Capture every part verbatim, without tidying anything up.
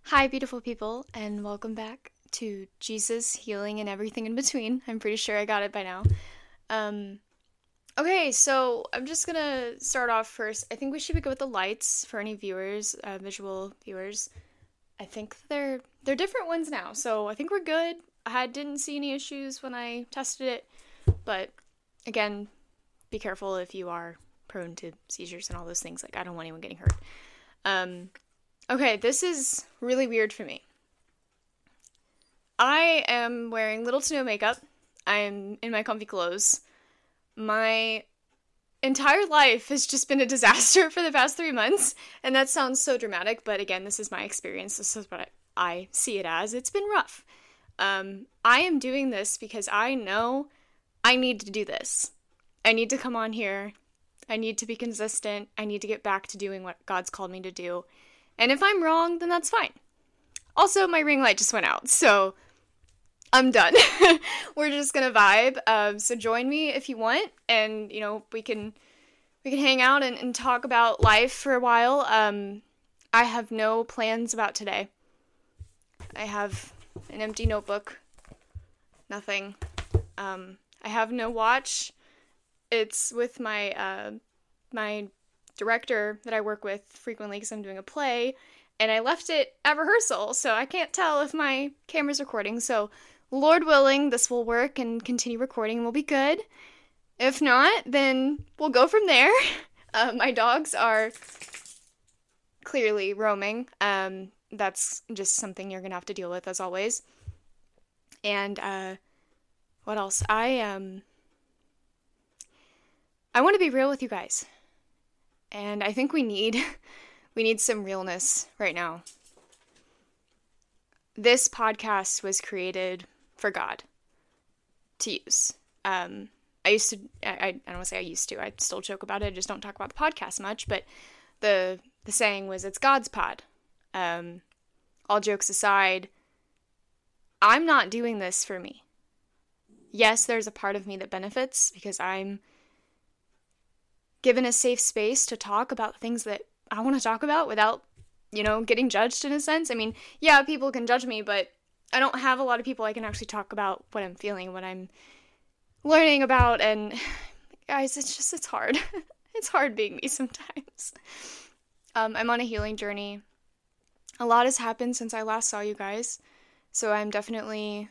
Hi, beautiful people, and welcome back to Jesus, Healing, and Everything in Between. I'm pretty sure I got it by now. Um, okay, so I'm just gonna start off first. I think we should go with the lights for any viewers, uh, visual viewers. I think they're they're different ones now, so I think we're good. I didn't see any issues when I tested it, but again, be careful if you are prone to seizures and all those things. Like, I don't want anyone getting hurt. Um, okay, this is really weird for me. I am wearing little to no makeup. I'm in my comfy clothes. My entire life has just been a disaster for the past three months. And that sounds so dramatic, but again, this is my experience. This is what I, I see it as. It's been rough. Um, I am doing this because I know I need to do this. I need to come on here. I need to be consistent. I need to get back to doing what God's called me to do. And if I'm wrong, then that's fine. Also, my ring light just went out, so I'm done. We're just gonna vibe. Um, so join me if you want, and you know we can we can hang out and, and talk about life for a while. Um, I have no plans about today. I have an empty notebook. Nothing. Um, I have no watch. It's with my uh, my director that I work with frequently because I'm doing a play, and I left it at rehearsal, so I can't tell if my camera's recording. So Lord willing, this will work and continue recording and we'll be good. If not, then we'll go from there. Uh, my dogs are clearly roaming. Um, that's just something you're gonna have to deal with, as always. And, uh, what else? I, um, I want to be real with you guys. And I think we need, we need some realness right now. This podcast was created for God to use. Um, I used to, I, I don't want to say I used to, I still joke about it, I just don't talk about the podcast much, but the the saying was, it's God's pod. Um, all jokes aside, I'm not doing this for me. Yes, there's a part of me that benefits because I'm given a safe space to talk about things that I want to talk about without, you know, getting judged in a sense. I mean, yeah, people can judge me, but I don't have a lot of people I can actually talk about what I'm feeling, what I'm learning about, and guys, it's just, it's hard. It's hard being me sometimes. Um, I'm on a healing journey. A lot has happened since I last saw you guys, so I'm definitely,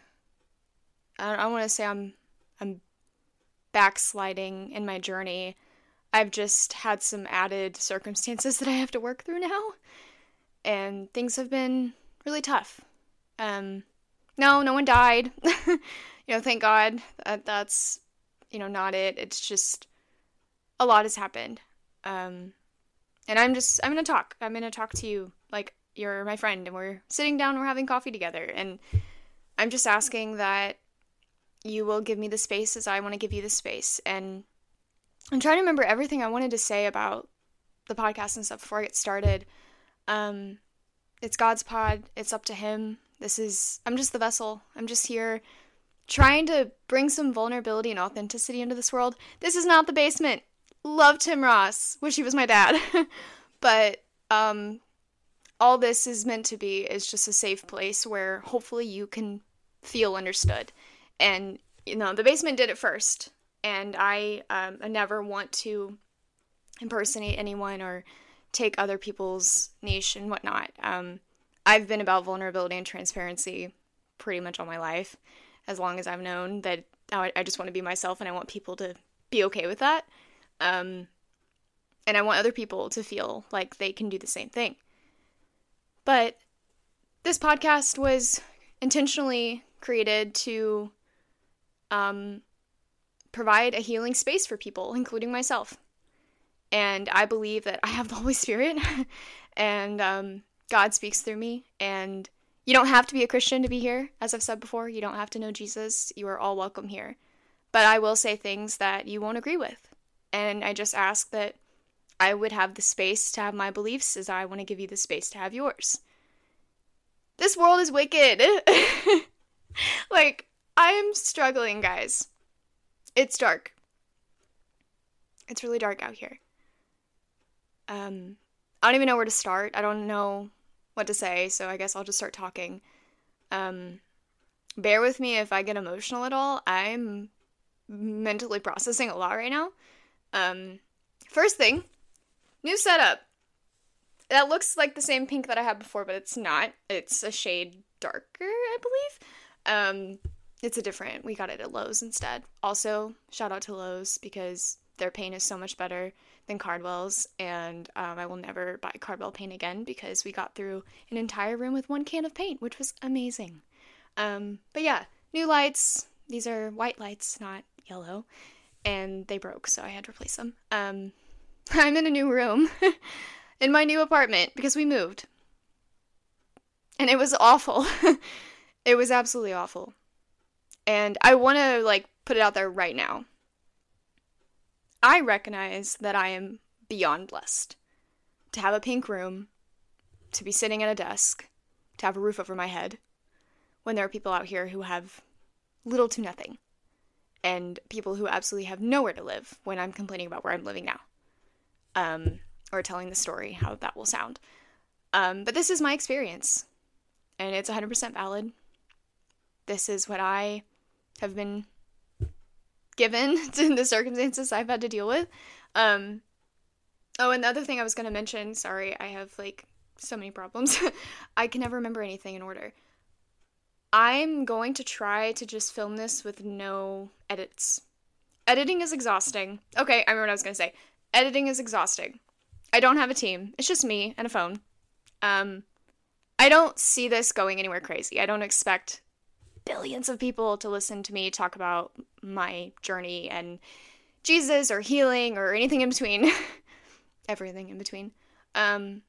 I don't, I want to say I'm, I'm backsliding in my journey. I've just had some added circumstances that I have to work through now, and things have been really tough. Um, no, no one died. You know, thank God. That, that's, you know, not it. It's just a lot has happened. Um, and I'm just, I'm going to talk. I'm going to talk to you like you're my friend, and we're sitting down, we're having coffee together. And I'm just asking that you will give me the space as I want to give you the space. And I'm trying to remember everything I wanted to say about the podcast and stuff before I get started. Um, it's God's pod. It's up to Him. This is, I'm just the vessel. I'm just here trying to bring some vulnerability and authenticity into this world. This is not the basement. Love Tim Ross. Wish he was my dad. But um, all this is meant to be is just a safe place where hopefully you can feel understood. And, you know, the basement did it first. And I, um, I never want to impersonate anyone or take other people's niche and whatnot. Um, I've been about vulnerability and transparency pretty much all my life, as long as I've known that I, I just want to be myself, and I want people to be okay with that. Um, and I want other people to feel like they can do the same thing. But this podcast was intentionally created to um, provide a healing space for people, including myself. And I believe that I have the Holy Spirit, and um, God speaks through me. And you don't have to be a Christian to be here, as I've said before. You don't have to know Jesus. You are all welcome here. But I will say things that you won't agree with. And I just ask that I would have the space to have my beliefs as I want to give you the space to have yours. This world is wicked. Like, I'm struggling, guys. It's dark. It's really dark out here. Um, I don't even know where to start. I don't know what to say, so I guess I'll just start talking. Um, bear with me if I get emotional at all. I'm mentally processing a lot right now. Um, first thing, new setup. That looks like the same pink that I had before, but it's not. It's a shade darker, I believe. Um, it's a different, we got it at Lowe's instead. Also, shout out to Lowe's because their paint is so much better than Cardwell's, and um, I will never buy Cardwell paint again because we got through an entire room with one can of paint, which was amazing. Um, but yeah, new lights. These are white lights, not yellow, and they broke, so I had to replace them. Um, I'm in a new room in my new apartment because we moved, and it was awful. It was absolutely awful, and I want to, like, put it out there right now. I recognize that I am beyond blessed to have a pink room, to be sitting at a desk, to have a roof over my head, when there are people out here who have little to nothing, and people who absolutely have nowhere to live when I'm complaining about where I'm living now, um, or telling the story, how that will sound. Um, but this is my experience, and it's one hundred percent valid. This is what I have been given to the circumstances I've had to deal with. Um, oh, and the other thing I was going to mention, sorry, I have, like, so many problems. I can never remember anything in order. I'm going to try to just film this with no edits. Editing is exhausting. Okay, I remember what I was going to say. Editing is exhausting. I don't have a team. It's just me and a phone. Um, I don't see this going anywhere crazy. I don't expect billions of people to listen to me talk about my journey and Jesus or healing or anything in between. Everything in between. Um,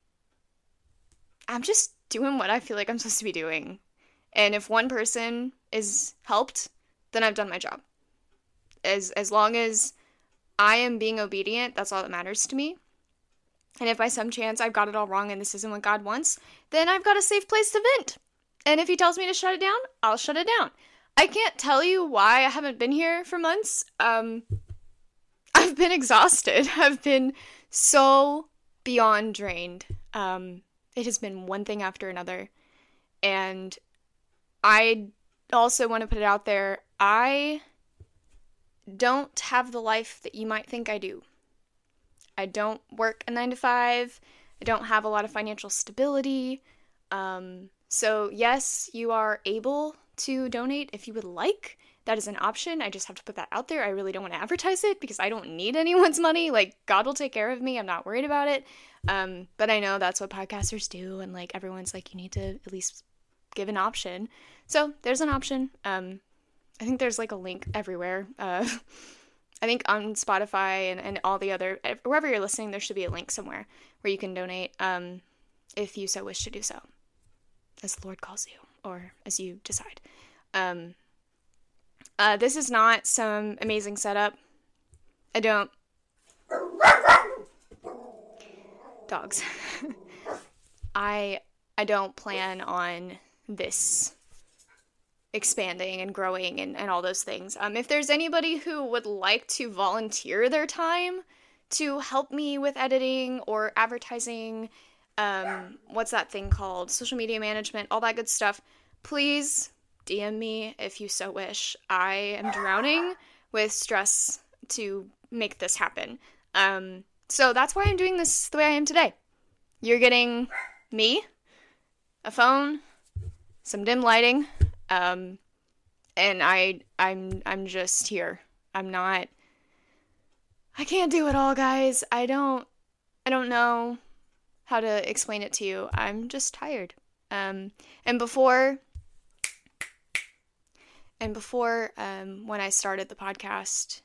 I'm just doing what I feel like I'm supposed to be doing. And if one person is helped, then I've done my job. As as long as I am being obedient, that's all that matters to me. And if by some chance I've got it all wrong and this isn't what God wants, then I've got a safe place to vent. And if he tells me to shut it down, I'll shut it down. I can't tell you why I haven't been here for months. Um, I've been exhausted. I've been so beyond drained. Um, it has been one thing after another. And I also want to put it out there, I don't have the life that you might think I do. I don't work a nine to five. I don't have a lot of financial stability. Um, so yes, you are able to donate if you would like. That is an option. I just have to put that out there. I really don't want to advertise it because I don't need anyone's money. Like, God will take care of me. I'm not worried about it. Um, but I know that's what podcasters do. And, like, everyone's like, you need to at least give an option. So there's an option. Um, I think there's, like, a link everywhere. Uh, I think on Spotify and, and all the other, wherever you're listening, there should be a link somewhere where you can donate um, if you so wish to do so, as the Lord calls you, or as you decide. Um, uh, this is not some amazing setup. I don't... Dogs. I I don't plan on this expanding and growing and, and all those things. Um, if there's anybody who would like to volunteer their time to help me with editing or advertising, um, what's that thing called? Social media management, all that good stuff, please D M me if you so wish. I am drowning with stress to make this happen. Um, so that's why I'm doing this the way I am today. You're getting me, a phone, some dim lighting, um, and I, I'm, I'm just here. I'm not, I can't do it all, guys. I don't, I don't know how to explain it to you. I'm just tired. Um, and before, and before, um, when I started the podcast,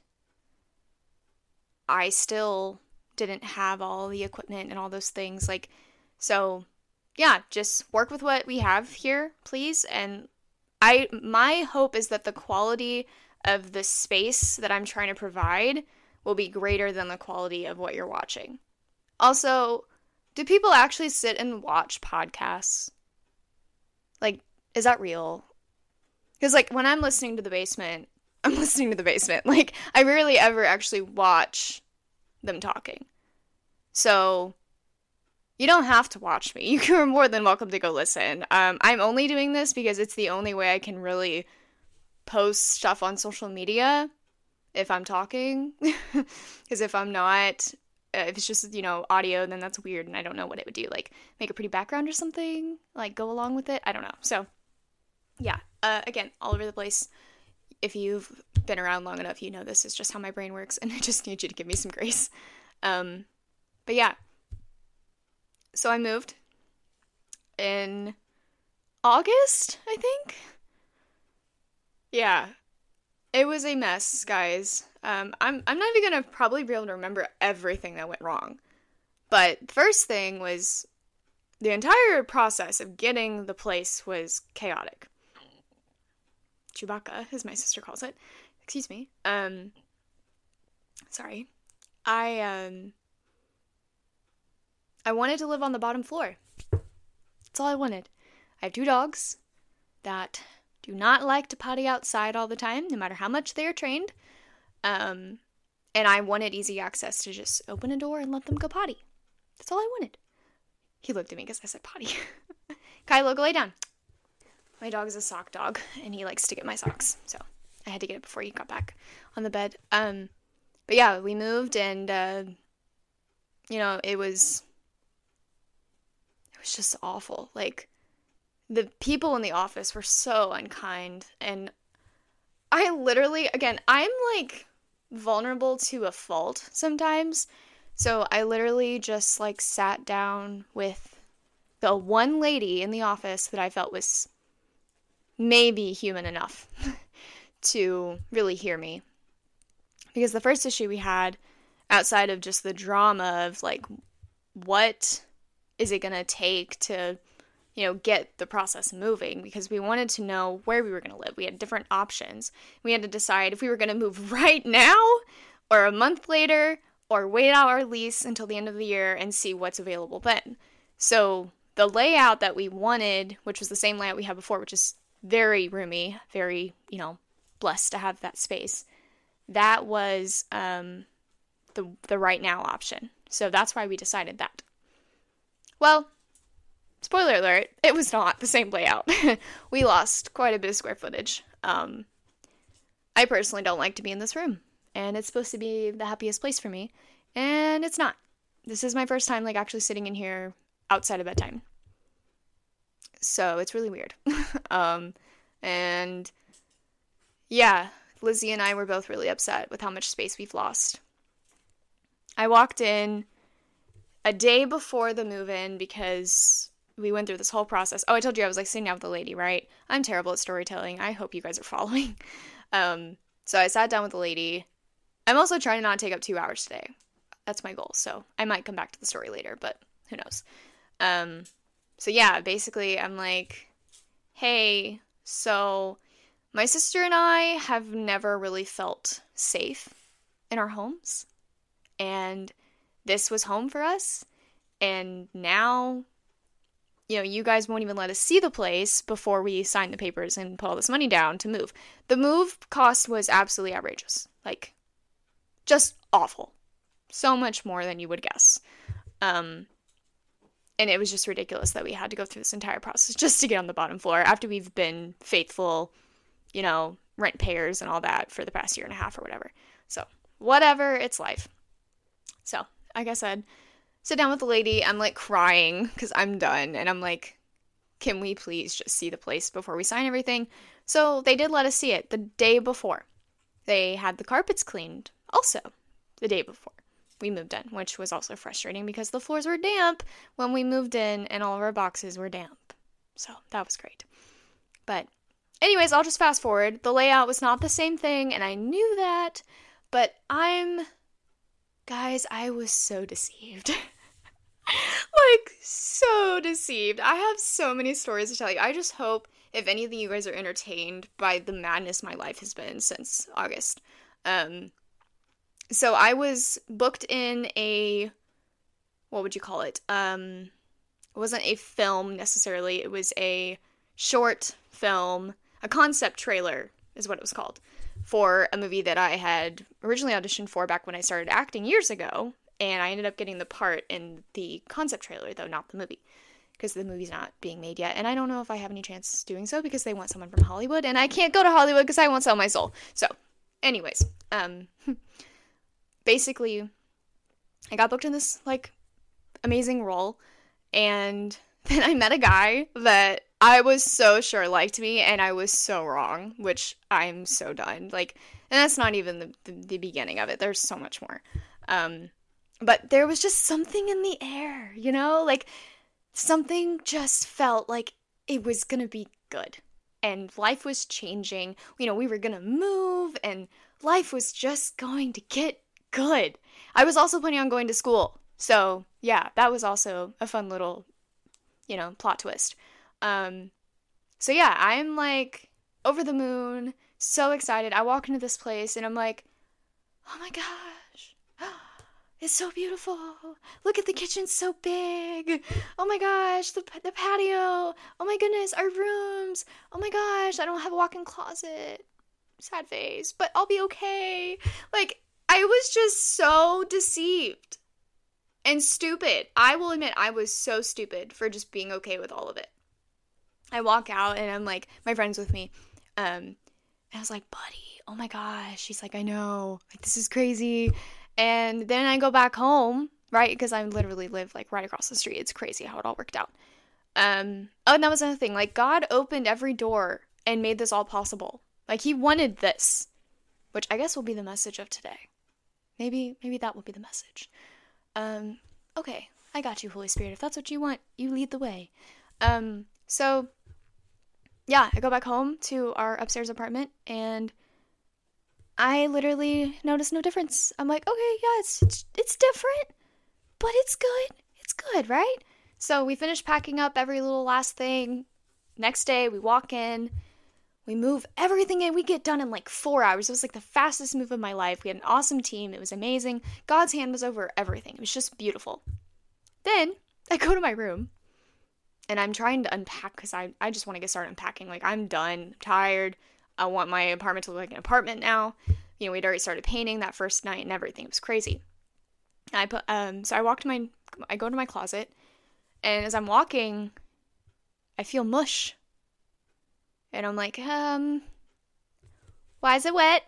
I still didn't have all the equipment and all those things. Like, so yeah, just work with what we have here, please. And I, my hope is that the quality of the space that I'm trying to provide will be greater than the quality of what you're watching. Also, do people actually sit and watch podcasts? Like, is that real? Because, like, when I'm listening to The Basement, I'm listening to The Basement. Like, I rarely ever actually watch them talking. So, You don't have to watch me. You are more than welcome to go listen. Um, I'm only doing this because it's the only way I can really post stuff on social media if I'm talking. Because if I'm not, uh, if it's just, you know, audio, then that's weird and I don't know what it would do. Like, make a pretty background or something? Like, go along with it? I don't know. So, yeah. Uh, again, all over the place. If you've been around long enough, you know this is just how my brain works, and I just need you to give me some grace. Um, but yeah. So I moved in August, I think? Yeah. It was a mess, guys. Um, I'm I'm not even gonna probably be able to remember everything that went wrong. But the first thing was the entire process of getting the place was chaotic. Chewbacca, as my sister calls it. Excuse me. Um, sorry. I, um, I wanted to live on the bottom floor. That's all I wanted. I have two dogs that do not like to potty outside all the time, no matter how much they are trained. Um, and I wanted easy access to just open a door and let them go potty. That's all I wanted. He looked at me because I said potty. Kylo, go lay down. My dog is a sock dog, and he likes to get my socks, so I had to get it before he got back on the bed. Um, but yeah, we moved, and, uh, you know, it was, it was just awful. Like, the people in the office were so unkind, and I literally, again, I'm, like, vulnerable to a fault sometimes, so I literally just, like, sat down with the one lady in the office that I felt was maybe human enough to really hear me. Because the first issue we had, outside of just the drama of, like, what is it going to take to, you know, get the process moving, because we wanted to know where we were going to live. We had different options. We had to decide if we were going to move right now, or a month later, or wait out our lease until the end of the year and see what's available then. So the layout that we wanted, which was the same layout we had before, which is very roomy, very, you know, blessed to have that space, that was um, the the right now option. So that's why we decided that. Well, spoiler alert, it was not the same layout. We lost quite a bit of square footage. Um, I personally don't like to be in this room, and it's supposed to be the happiest place for me, and it's not. This is my first time, like, actually sitting in here outside of bedtime. So it's really weird. um, and yeah, Lizzie and I were both really upset with how much space we've lost. I walked in a day before the move-in because we went through this whole process. Oh, I told you I was, like, sitting down with the lady, right? I'm terrible at storytelling. I hope you guys are following. Um, so I sat down with the lady. I'm also trying to not take up two hours today. That's my goal. So I might come back to the story later, but who knows? Um, so yeah, basically I'm like, hey, so my sister and I have never really felt safe in our homes, and this was home for us, and now, you know, you guys won't even let us see the place before we sign the papers and put all this money down to move. The move cost was absolutely outrageous. Like, just awful. So much more than you would guess. Um, and it was just ridiculous that we had to go through this entire process just to get on the bottom floor after we've been faithful, you know, rent payers and all that for the past year and a half or whatever. So, whatever, it's life. So, like I said, sit down with the lady. I'm, like, crying because I'm done. And I'm like, can we please just see the place before we sign everything? So they did let us see it the day before. They had the carpets cleaned also the day before we moved in, which was also frustrating because the floors were damp when we moved in and all of our boxes were damp. So that was great. But anyways, I'll just fast forward. The layout was not the same thing, and I knew that, but I'm... Guys, I was so deceived. Like, so deceived. I have so many stories to tell you. I just hope if any of you guys are entertained by the madness my life has been since August. Um, so I was booked in a, what would you call it? Um, it wasn't a film necessarily. It was a short film, a concept trailer is what it was called, for a movie that I had originally auditioned for back when I started acting years ago. And I ended up getting the part in the concept trailer, though, not the movie, because the movie's not being made yet. And I don't know if I have any chance doing so because they want someone from Hollywood, and I can't go to Hollywood because I won't sell my soul. So, anyways, um, basically, I got booked in this, like, amazing role, and then I met a guy that I was so sure liked me, and I was so wrong, which I'm so done. Like, and that's not even the, the, the beginning of it. There's so much more. Um, but there was just something in the air, you know? Like, something just felt like it was gonna be good. And life was changing. You know, we were gonna move, and life was just going to get good. I was also planning on going to school. So, yeah, that was also a fun little, you know, plot twist. Um, so yeah, I'm like over the moon, so excited. I walk into this place and I'm like, oh my gosh, it's so beautiful. Look at the kitchen, so big. Oh my gosh, the the patio. Oh my goodness, our rooms. Oh my gosh, I don't have a walk-in closet. Sad face, but I'll be okay. Like, I was just so deceived and stupid. I will admit, I was so stupid for just being okay with all of it. I walk out and I'm like, my friend's with me. Um, and I was like, buddy, oh my gosh. She's like, I know, like, this is crazy. And then I go back home, right? Because I literally live like right across the street. It's crazy how it all worked out. Um, oh, and that was another thing. Like, God opened every door and made this all possible. Like, he wanted this, which I guess will be the message of today. Maybe, maybe that will be the message. Um, okay, I got you, Holy Spirit. If that's what you want, you lead the way. Um, so, yeah, I go back home to our upstairs apartment, and I literally noticed no difference. I'm like, okay, yeah, it's, it's, it's different, but it's good. It's good, right? So we finish packing up every little last thing. Next day, we walk in. We move everything in. We get done in like four hours. It was like the fastest move of my life. We had an awesome team. It was amazing. God's hand was over everything. It was just beautiful. Then I go to my room and I'm trying to unpack because I, I just want to get started unpacking. Like, I'm done. I'm tired. I want my apartment to look like an apartment now. You know, we'd already started painting that first night and everything. It was crazy. I put um so I walk to my I go to my closet, and as I'm walking, I feel mush. And I'm like, um, why is it wet?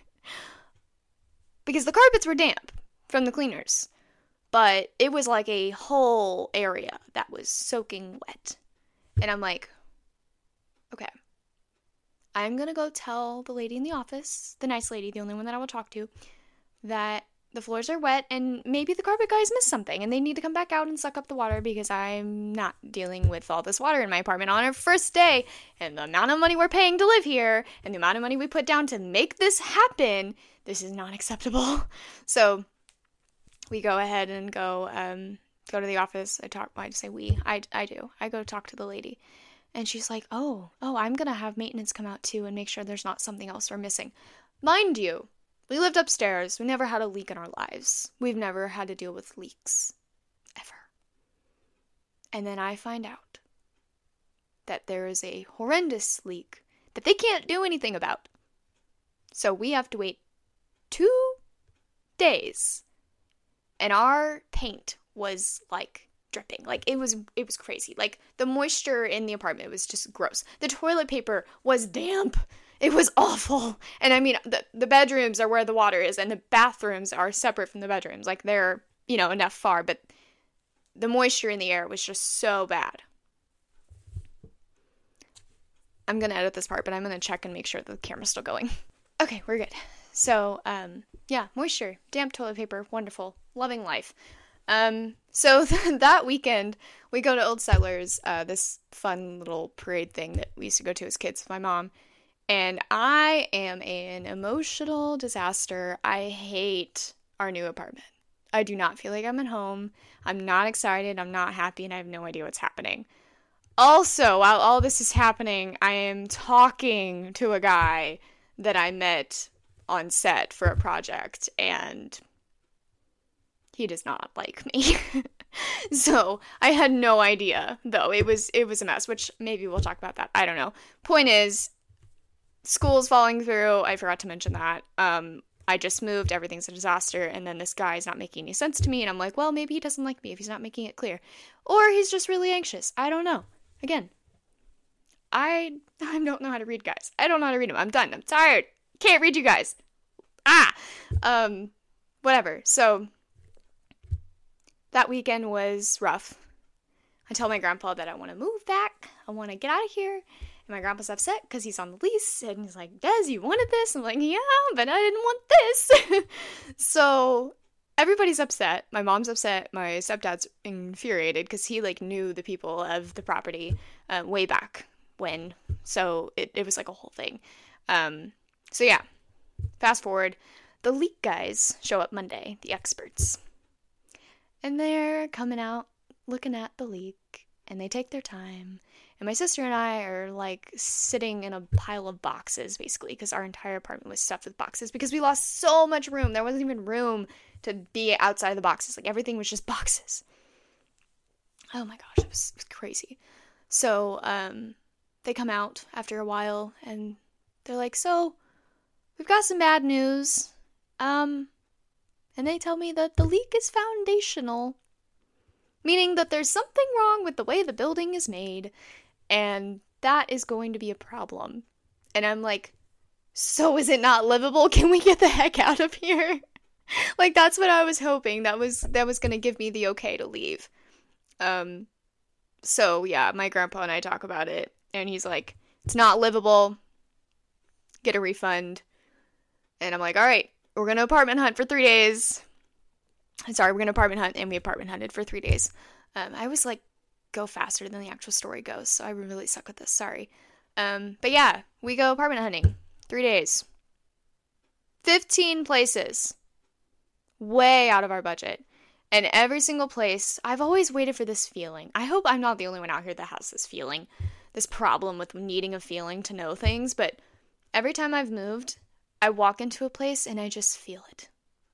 Because the carpets were damp from the cleaners. But it was like a whole area that was soaking wet. And I'm like, okay, I'm going to go tell the lady in the office, the nice lady, the only one that I will talk to, that the floors are wet and maybe the carpet guys missed something and they need to come back out and suck up the water because I'm not dealing with all this water in my apartment on our first day, and the amount of money we're paying to live here and the amount of money we put down to make this happen, this is not acceptable. So we go ahead and go um, go to the office. I talk, I say we, I, I do. I go talk to the lady. And she's like, oh, oh, I'm going to have maintenance come out too and make sure there's not something else we're missing. Mind you, we lived upstairs. We never had a leak in our lives. We've never had to deal with leaks. Ever. And then I find out that there is a horrendous leak that they can't do anything about. So we have to wait two days. And our paint was like dripping. Like, it was it was crazy. Like, the moisture in the apartment was just gross. The toilet paper was damp. It was awful. And I mean, the, the bedrooms are where the water is, and the bathrooms are separate from the bedrooms. Like, they're, you know, enough far, but the moisture in the air was just so bad. I'm going to edit this part, but I'm going to check and make sure the camera's still going. Okay, we're good. So, um, yeah, moisture, damp toilet paper, wonderful, loving life. Um, so th- that weekend, we go to Old Settlers, uh, this fun little parade thing that we used to go to as kids with my mom. And I am an emotional disaster. I hate our new apartment. I do not feel like I'm at home. I'm not excited. I'm not happy, and I have no idea what's happening. Also, while all this is happening, I am talking to a guy that I met on set for a project, and he does not like me. So I had no idea, though. It was it was a mess, which maybe we'll talk about that. I don't know. Point is, school's falling through. I forgot to mention that. Um, I just moved, everything's a disaster, and then this guy is not making any sense to me, and I'm like, well, maybe he doesn't like me if he's not making it clear. Or he's just really anxious. I don't know. Again, I I don't know how to read guys. I don't know how to read them. I'm done. I'm tired. Can't read you guys. Ah! Um, whatever. So, that weekend was rough. I tell my grandpa that I want to move back. I want to get out of here. And my grandpa's upset because he's on the lease. And he's like, Des, you wanted this? I'm like, yeah, but I didn't want this. So everybody's upset. My mom's upset. My stepdad's infuriated because he, like, knew the people of the property uh, way back when. So it, it was like a whole thing. Um, so yeah, fast forward. The leak guys show up Monday, the experts. And they're coming out, looking at the leak, and they take their time. And my sister and I are, like, sitting in a pile of boxes, basically, because our entire apartment was stuffed with boxes, because we lost so much room. There wasn't even room to be outside of the boxes. Like, everything was just boxes. Oh my gosh, it was, it was crazy. So, um, they come out after a while, and they're like, so, we've got some bad news. Um... And they tell me that the leak is foundational, meaning that there's something wrong with the way the building is made, and that is going to be a problem. And I'm like, so is it not livable? Can we get the heck out of here? Like, that's what I was hoping. That was that was going to give me the okay to leave. Um, so yeah, my grandpa and I talk about it, and he's like, it's not livable. Get a refund. And I'm like, all right. We're going to apartment hunt for three days. Sorry, we're going to apartment hunt, and we apartment hunted for three days. Um, I always, like, go faster than the actual story goes, so I really suck with this. Sorry. Um, but yeah, we go apartment hunting. Three days. fifteen places. Way out of our budget. And every single place, I've always waited for this feeling. I hope I'm not the only one out here that has this feeling. This problem with needing a feeling to know things, but every time I've moved, I walk into a place and I just feel it.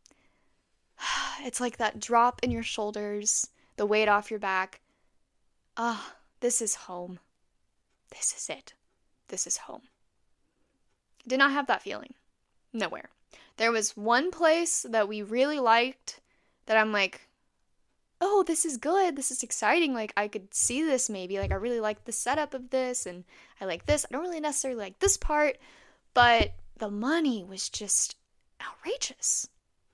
It's like that drop in your shoulders, the weight off your back. Ah, oh, this is home. This is it. This is home. Did not have that feeling. Nowhere. There was one place that we really liked that I'm like, oh, this is good. This is exciting. Like, I could see this maybe. Like, I really like the setup of this, and I like this. I don't really necessarily like this part, but the money was just outrageous.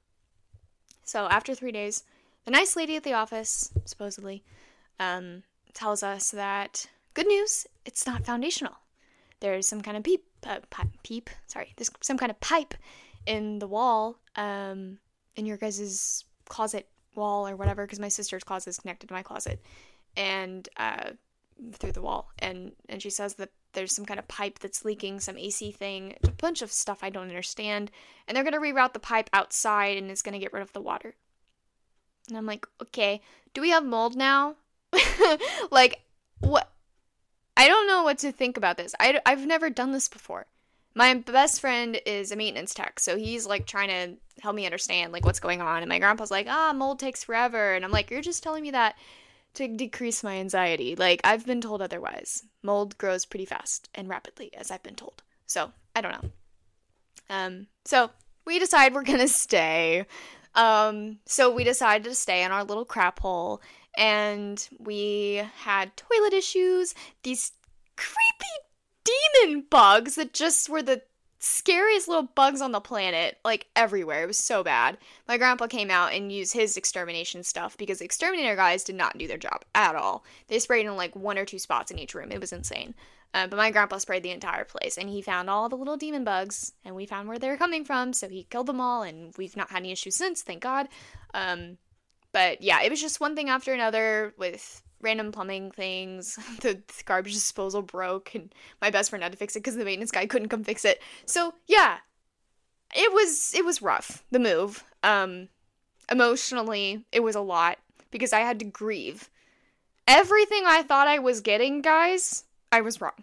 So after three days, the nice lady at the office, supposedly, um, tells us that, good news, it's not foundational. There's some kind of peep, uh, pipe, peep, sorry, there's some kind of pipe in the wall, um, in your guys' closet wall or whatever, because my sister's closet is connected to my closet, and, uh, through the wall, and, and she says that there's some kind of pipe that's leaking, some A C thing, a bunch of stuff I don't understand, and they're going to reroute the pipe outside, and it's going to get rid of the water. And I'm like, okay, do we have mold now? Like, what? I don't know what to think about this. I, I've never done this before. My best friend is a maintenance tech, so he's, like, trying to help me understand, like, what's going on, and my grandpa's like, ah, mold takes forever, and I'm like, you're just telling me that to decrease my anxiety. Like, I've been told otherwise. Mold grows pretty fast and rapidly, as I've been told. So, I don't know. Um, so, we decide we're gonna stay. Um, so we decided to stay in our little crap hole, and we had toilet issues, these creepy demon bugs that just were the scariest little bugs on the planet, like, everywhere. It was so bad. My grandpa came out and used his extermination stuff because the exterminator guys did not do their job at all. They sprayed in, like, one or two spots in each room. It was insane. Uh, but my grandpa sprayed the entire place, and he found all the little demon bugs, and we found where they were coming from, so he killed them all, and we've not had any issues since, thank God. Um, but yeah, it was just one thing after another with random plumbing things. The garbage disposal broke, and my best friend had to fix it because the maintenance guy couldn't come fix it. So yeah, it was it was rough, the move. Um, emotionally, it was a lot because I had to grieve. Everything I thought I was getting, guys, I was wrong.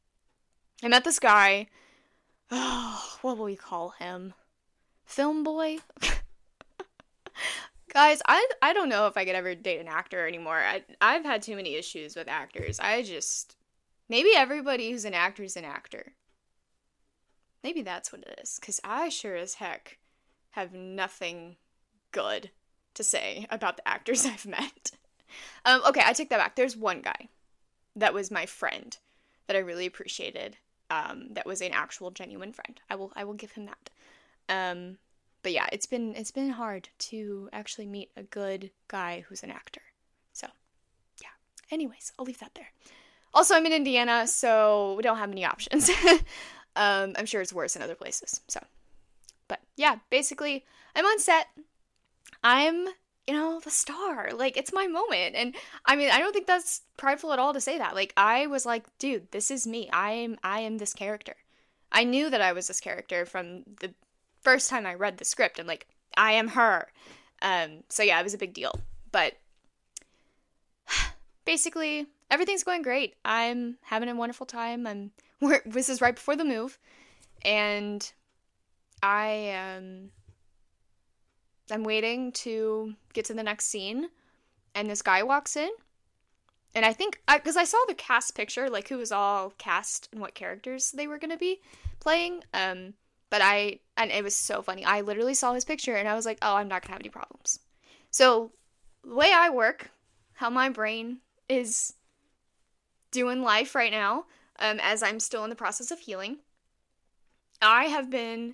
I met this guy. Oh, what will we call him? Film boy? Guys, I I don't know if I could ever date an actor anymore. I, I've had too many issues with actors. I just... Maybe everybody who's an actor is an actor. Maybe that's what it is. Because I sure as heck have nothing good to say about the actors I've met. Um, okay, I take that back. There's one guy that was my friend that I really appreciated. Um, that was an actual genuine friend. I will I will give him that. Um, but yeah, it's been it's been hard to actually meet a good guy who's an actor. So yeah. Anyways, I'll leave that there. Also, I'm in Indiana, so we don't have many options. um, I'm sure it's worse in other places. So, but yeah, basically, I'm on set. I'm, you know, the star. Like, it's my moment. And I mean, I don't think that's prideful at all to say that. Like, I was like, dude, this is me. I am, I am this character. I knew that I was this character from the first time I read the script. I'm like, I am her. Um, so yeah, it was a big deal. But basically, everything's going great. I'm having a wonderful time. I'm we're, this is right before the move, and I um I'm waiting to get to the next scene, and this guy walks in, and I think because I, I saw the cast picture, like who was all cast and what characters they were gonna be playing. Um, but I and it was so funny. I literally saw his picture, and I was like, oh, I'm not gonna have any problems. So the way I work, how my brain is doing life right now, um, as I'm still in the process of healing, I have been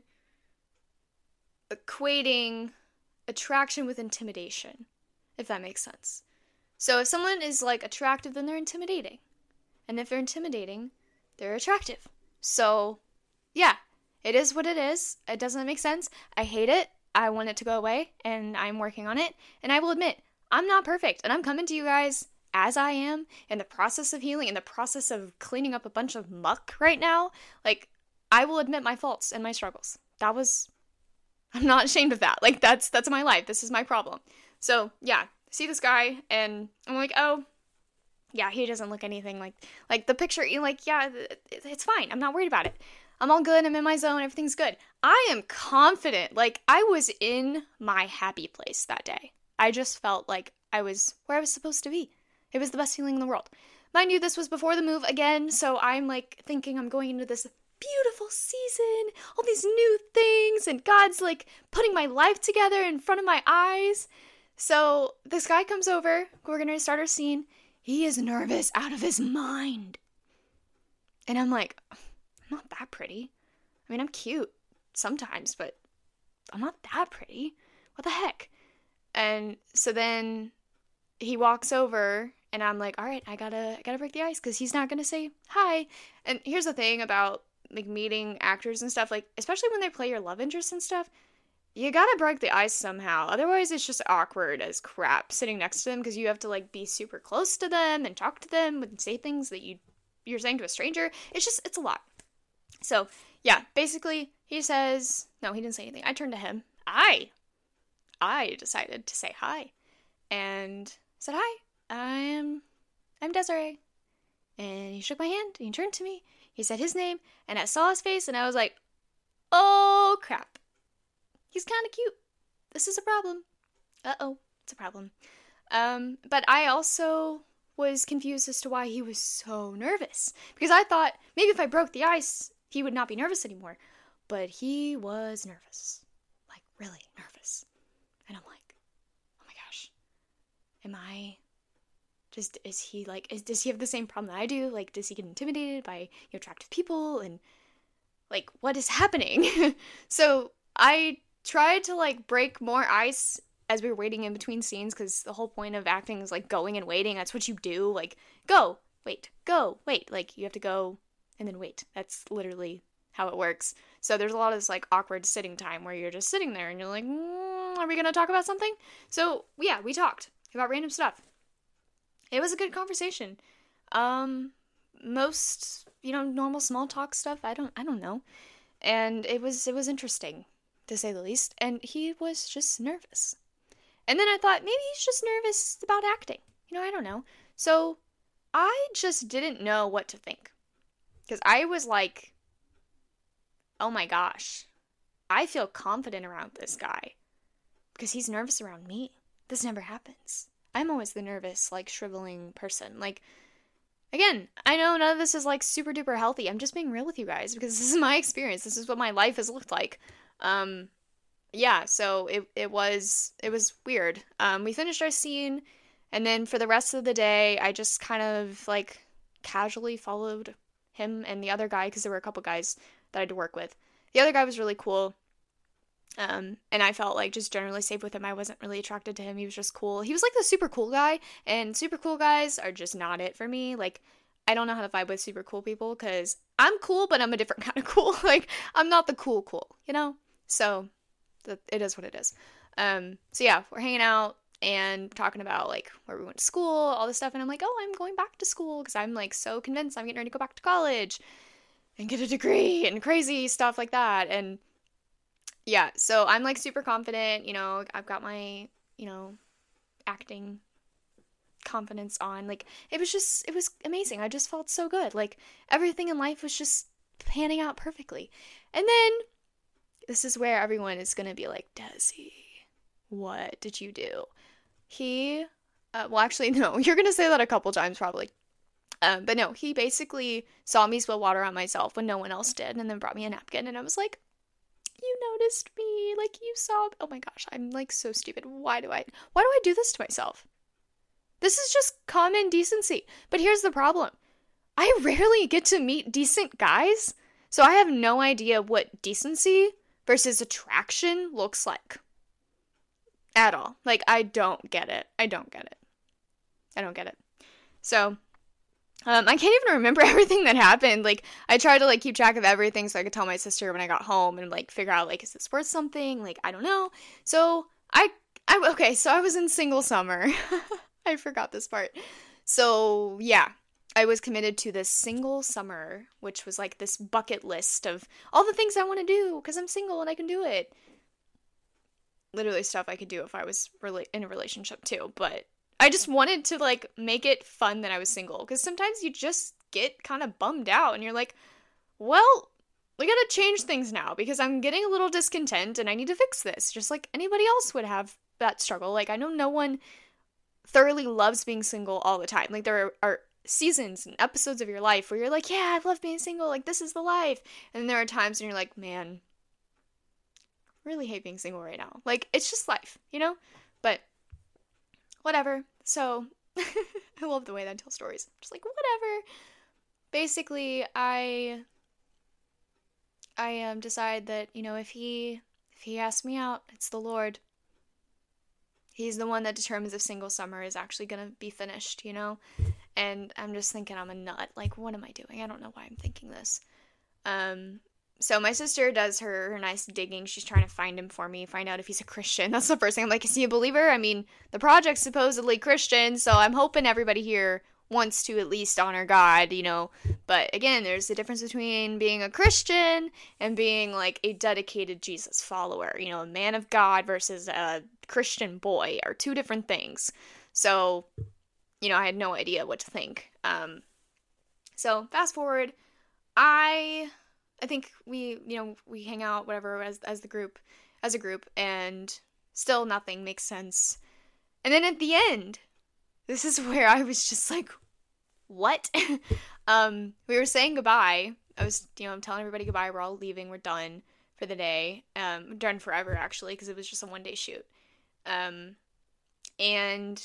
equating attraction with intimidation, if that makes sense. So if someone is like attractive, then they're intimidating. And if they're intimidating, they're attractive. So yeah, it is what it is. It doesn't make sense. I hate it. I want it to go away, and I'm working on it. And I will admit, I'm not perfect, and I'm coming to you guys as I am, in the process of healing, in the process of cleaning up a bunch of muck right now. Like, I will admit my faults and my struggles. That was, I'm not ashamed of that. Like, that's, that's my life. This is my problem. So, yeah, see this guy, and I'm like, oh, yeah, he doesn't look anything like, like, the picture, you're like, yeah, it's fine. I'm not worried about it. I'm all good. I'm in my zone. Everything's good. I am confident. Like, I was in my happy place that day. I just felt like I was where I was supposed to be. It was the best feeling in the world. Mind you, this was before the move again, so I'm like thinking I'm going into this beautiful season, all these new things, and God's like putting my life together in front of my eyes. So this guy comes over, we're gonna start our scene. He is nervous out of his mind. And I'm like, I'm not that pretty. I mean, I'm cute sometimes, but I'm not that pretty. What the heck? And so then he walks over, and I'm like, all right, I gotta, I gotta break the ice, because he's not gonna say hi. And here's the thing about, like, meeting actors and stuff, like, especially when they play your love interest and stuff, you gotta break the ice somehow. Otherwise, it's just awkward as crap sitting next to them, because you have to, like, be super close to them and talk to them and say things that you, you're saying to a stranger. It's just, it's a lot. So, yeah, basically, he says, no, he didn't say anything. I turned to him. I, I decided to say hi. And said, hi, I'm, I'm Desiree. And he shook my hand, and he turned to me. He said his name, and I saw his face, and I was like, oh, crap. He's kind of cute. This is a problem. Uh-oh, it's a problem. Um, but I also was confused as to why he was so nervous. Because I thought, maybe if I broke the ice, he would not be nervous anymore. But he was nervous. Like, really nervous. And I'm like, oh my gosh. Am I... Just, is he, like, is, does he have the same problem that I do? Like, does he get intimidated by, you know, attractive people? And, like, what is happening? So, I tried to, like, break more ice as we were waiting in between scenes, because the whole point of acting is, like, going and waiting. That's what you do. Like, go, wait, go, wait. Like, you have to go and then wait. That's literally how it works. So, there's a lot of this, like, awkward sitting time where you're just sitting there and you're like, mm, are we going to talk about something? So, yeah, we talked about random stuff. It was a good conversation. Um, most, you know, normal small talk stuff, I don't, I don't know. And it was, it was interesting, to say the least. And he was just nervous. And then I thought, maybe he's just nervous about acting. You know, I don't know. So, I just didn't know what to think. Because I was like, oh my gosh, I feel confident around this guy. Because he's nervous around me. This never happens. I'm always the nervous, like, shriveling person. Like, again, I know none of this is, like, super duper healthy. I'm just being real with you guys, because this is my experience. This is what my life has looked like. Um, yeah, so it it was it was weird. Um, we finished our scene, and then for the rest of the day, I just kind of like casually followed him and the other guy because there were a couple guys that I had to work with. The other guy was really cool. Um, and I felt like just generally safe with him. I wasn't really attracted to him. He was just cool. He was like the super cool guy, and super cool guys are just not it for me. Like, I don't know how to vibe with super cool people because I'm cool, but I'm a different kind of cool. Like, I'm not the cool cool, you know? So, th- it is what it is. Um, so yeah, we're hanging out and talking about like where we went to school, all this stuff, and I'm like, oh, I'm going back to school because I'm like so convinced I'm getting ready to go back to college and get a degree and crazy stuff like that. And yeah, so I'm like super confident, you know, I've got my, you know, acting confidence on. Like it was just it was amazing. I just felt so good. Like everything in life was just panning out perfectly. And then this is where everyone is going to be like, "Desi, what did you do?" He uh, well actually no, you're going to say that a couple times probably. Um, but no, he basically saw me spill water on myself when no one else did and then brought me a napkin and I was like, you noticed me, like you saw. Oh my gosh, I'm like so stupid. Why do I why do I do this to myself? This is just common decency. But here's the problem. I rarely get to meet decent guys, so I have no idea what decency versus attraction looks like. At all. Like I don't get it. I don't get it. I don't get it. So Um, I can't even remember everything that happened. Like, I tried to, like, keep track of everything so I could tell my sister when I got home and, like, figure out, like, is this worth something? Like, I don't know. So, I, I okay, so I was in single summer. I forgot this part. So, yeah, I was committed to this single summer, which was, like, this bucket list of all the things I want to do because I'm single and I can do it. Literally stuff I could do if I was rela- in a relationship, too, but I just wanted to, like, make it fun that I was single. Because sometimes you just get kind of bummed out. And you're like, well, we gotta change things now. Because I'm getting a little discontent and I need to fix this. Just like anybody else would have that struggle. Like, I know no one thoroughly loves being single all the time. Like, there are, are seasons and episodes of your life where you're like, yeah, I love being single. Like, this is the life. And then there are times when you're like, man, I really hate being single right now. Like, it's just life, you know? But whatever. So, I love the way that I tell stories. Just like, whatever. Basically, I, I um, decide that, you know, if he, if he asks me out, it's the Lord. He's the one that determines if single summer is actually gonna be finished, you know? And I'm just thinking I'm a nut. Like, what am I doing? I don't know why I'm thinking this. Um, So my sister does her, her nice digging. She's trying to find him for me, find out if he's a Christian. That's the first thing. I'm like, is he a believer? I mean, the project's supposedly Christian, so I'm hoping everybody here wants to at least honor God, you know. But again, there's a difference between being a Christian and being like a dedicated Jesus follower. You know, a man of God versus a Christian boy are two different things. So, you know, I had no idea what to think. Um, so fast forward, I... I think we, you know, we hang out, whatever, as as the group, as a group, and still nothing makes sense. And then at the end, this is where I was just like, what? um, we were saying goodbye. I was, you know, I'm telling everybody goodbye. We're all leaving. We're done for the day. Um, done forever, actually, because it was just a one-day shoot. Um, and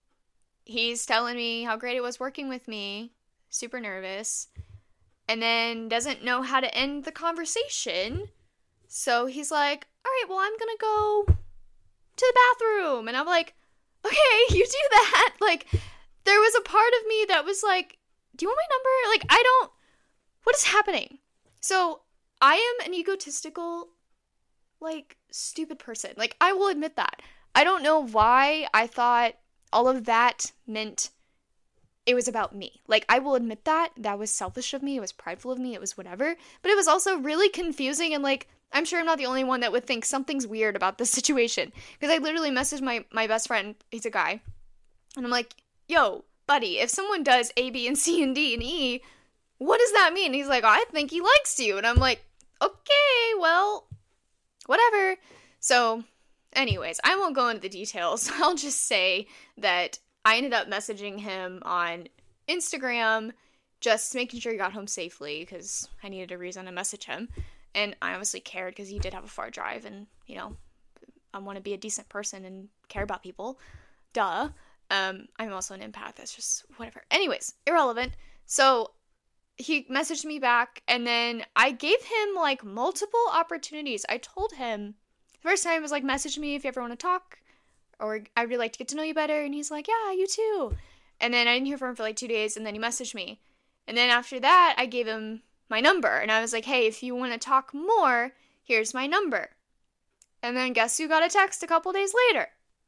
he's telling me how great it was working with me. Super nervous. And then doesn't know how to end the conversation. So he's like, all right, well, I'm going to go to the bathroom. And I'm like, okay, you do that. Like, there was a part of me that was like, do you want my number? Like, I don't, what is happening? So I am an egotistical, like, stupid person. Like, I will admit that. I don't know why I thought all of that meant it was about me. Like, I will admit that. That was selfish of me. It was prideful of me. It was whatever. But it was also really confusing and, like, I'm sure I'm not the only one that would think something's weird about this situation. Because I literally messaged my, my best friend. He's a guy. And I'm like, yo, buddy, if someone does A, B, and C, and D, and E, what does that mean? And he's like, I think he likes you. And I'm like, okay, well, whatever. So, anyways, I won't go into the details. I'll just say that I ended up messaging him on Instagram, just making sure he got home safely, because I needed a reason to message him. And I obviously cared, because he did have a far drive, and, you know, I want to be a decent person and care about people. Duh. Um, I'm also an empath. That's just whatever. Anyways, irrelevant. So he messaged me back, and then I gave him like multiple opportunities. I told him the first time was like, message me if you ever want to talk, or I'd really like to get to know you better. And he's like, yeah, you too. And then I didn't hear from him for like two days, and then he messaged me. And then after that, I gave him my number, and I was like, hey, if you want to talk more, here's my number. And then guess who got a text a couple days later?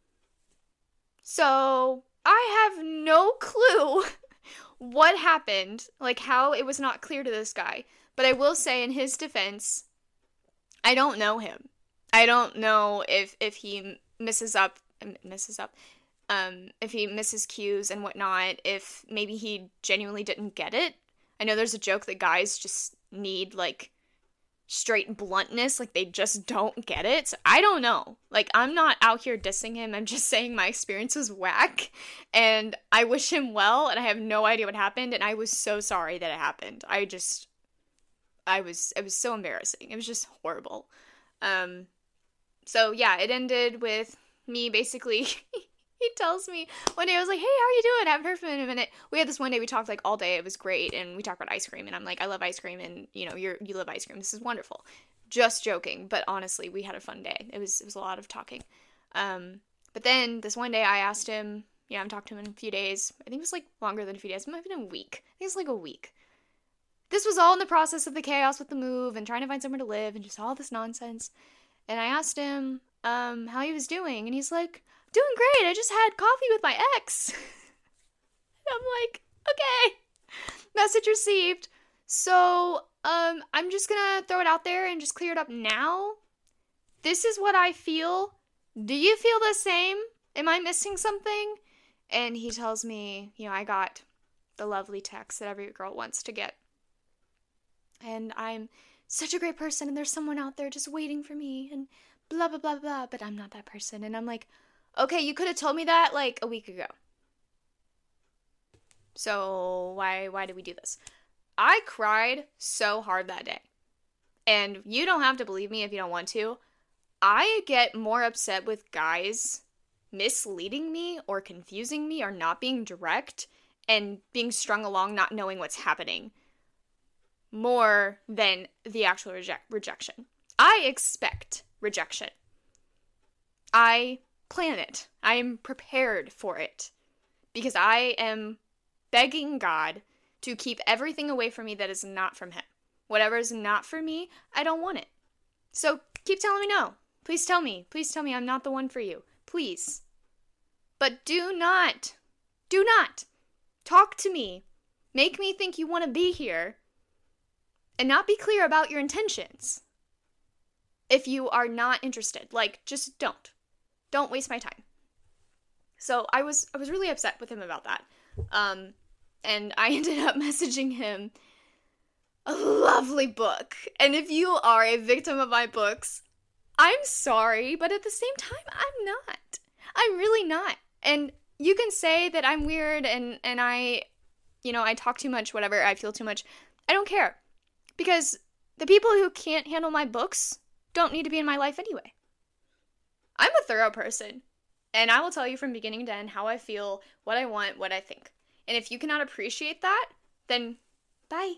So I have no clue what happened, like how it was not clear to this guy. But I will say, in his defense, I don't know him. I don't know if, if he misses up, misses up, um, if he misses cues and whatnot, if maybe he genuinely didn't get it. I know there's a joke that guys just need, like, straight bluntness, like they just don't get it. So I don't know. Like, I'm not out here dissing him. I'm just saying my experience was whack, and I wish him well, and I have no idea what happened, and I was so sorry that it happened. I just, I was, it was so embarrassing. It was just horrible. Um, so yeah, it ended with me basically, he tells me one day, I was like, hey, how are you doing? I haven't heard from him in a minute. We had this one day, we talked like all day. It was great. And we talked about ice cream. And I'm like, I love ice cream. And, you know, you're, you love ice cream. This is wonderful. Just joking. But honestly, we had a fun day. It was, it was a lot of talking. Um, but then this one day I asked him, yeah, I haven't talked to him in a few days. I think it was like longer than a few days. It might have been a week. I think it's like a week. This was all in the process of the chaos with the move and trying to find somewhere to live and just all this nonsense. And I asked him, um, how he was doing. And he's like, doing great. I just had coffee with my ex. I'm like, okay. Message received. So, um, I'm just gonna throw it out there and just clear it up now. This is what I feel. Do you feel the same? Am I missing something? And he tells me, you know, I got the lovely text that every girl wants to get. And I'm such a great person, and there's someone out there just waiting for me, and blah, blah, blah, blah, but I'm not that person. And I'm like, okay, you could have told me that, like, a week ago. So, why, why did we do this? I cried so hard that day. And you don't have to believe me if you don't want to. I get more upset with guys misleading me or confusing me or not being direct and being strung along not knowing what's happening more than the actual reject- rejection. I expect rejection. I plan it. I am prepared for it because I am begging God to keep everything away from me that is not from him. Whatever is not for me, I don't want it. So keep telling me no. Please tell me. Please tell me I'm not the one for you. Please. But do not, do not talk to me. Make me think you want to be here and not be clear about your intentions. If you are not interested, like, just don't. Don't waste my time. So I was I was really upset with him about that. Um, and I ended up messaging him a lovely book. And if you are a victim of my books, I'm sorry, but at the same time, I'm not. I'm really not. And you can say that I'm weird and, and I, you know, I talk too much, whatever, I feel too much. I don't care. Because the people who can't handle my books don't need to be in my life anyway. I'm a thorough person. And I will tell you from beginning to end how I feel, what I want, what I think. And if you cannot appreciate that, then bye.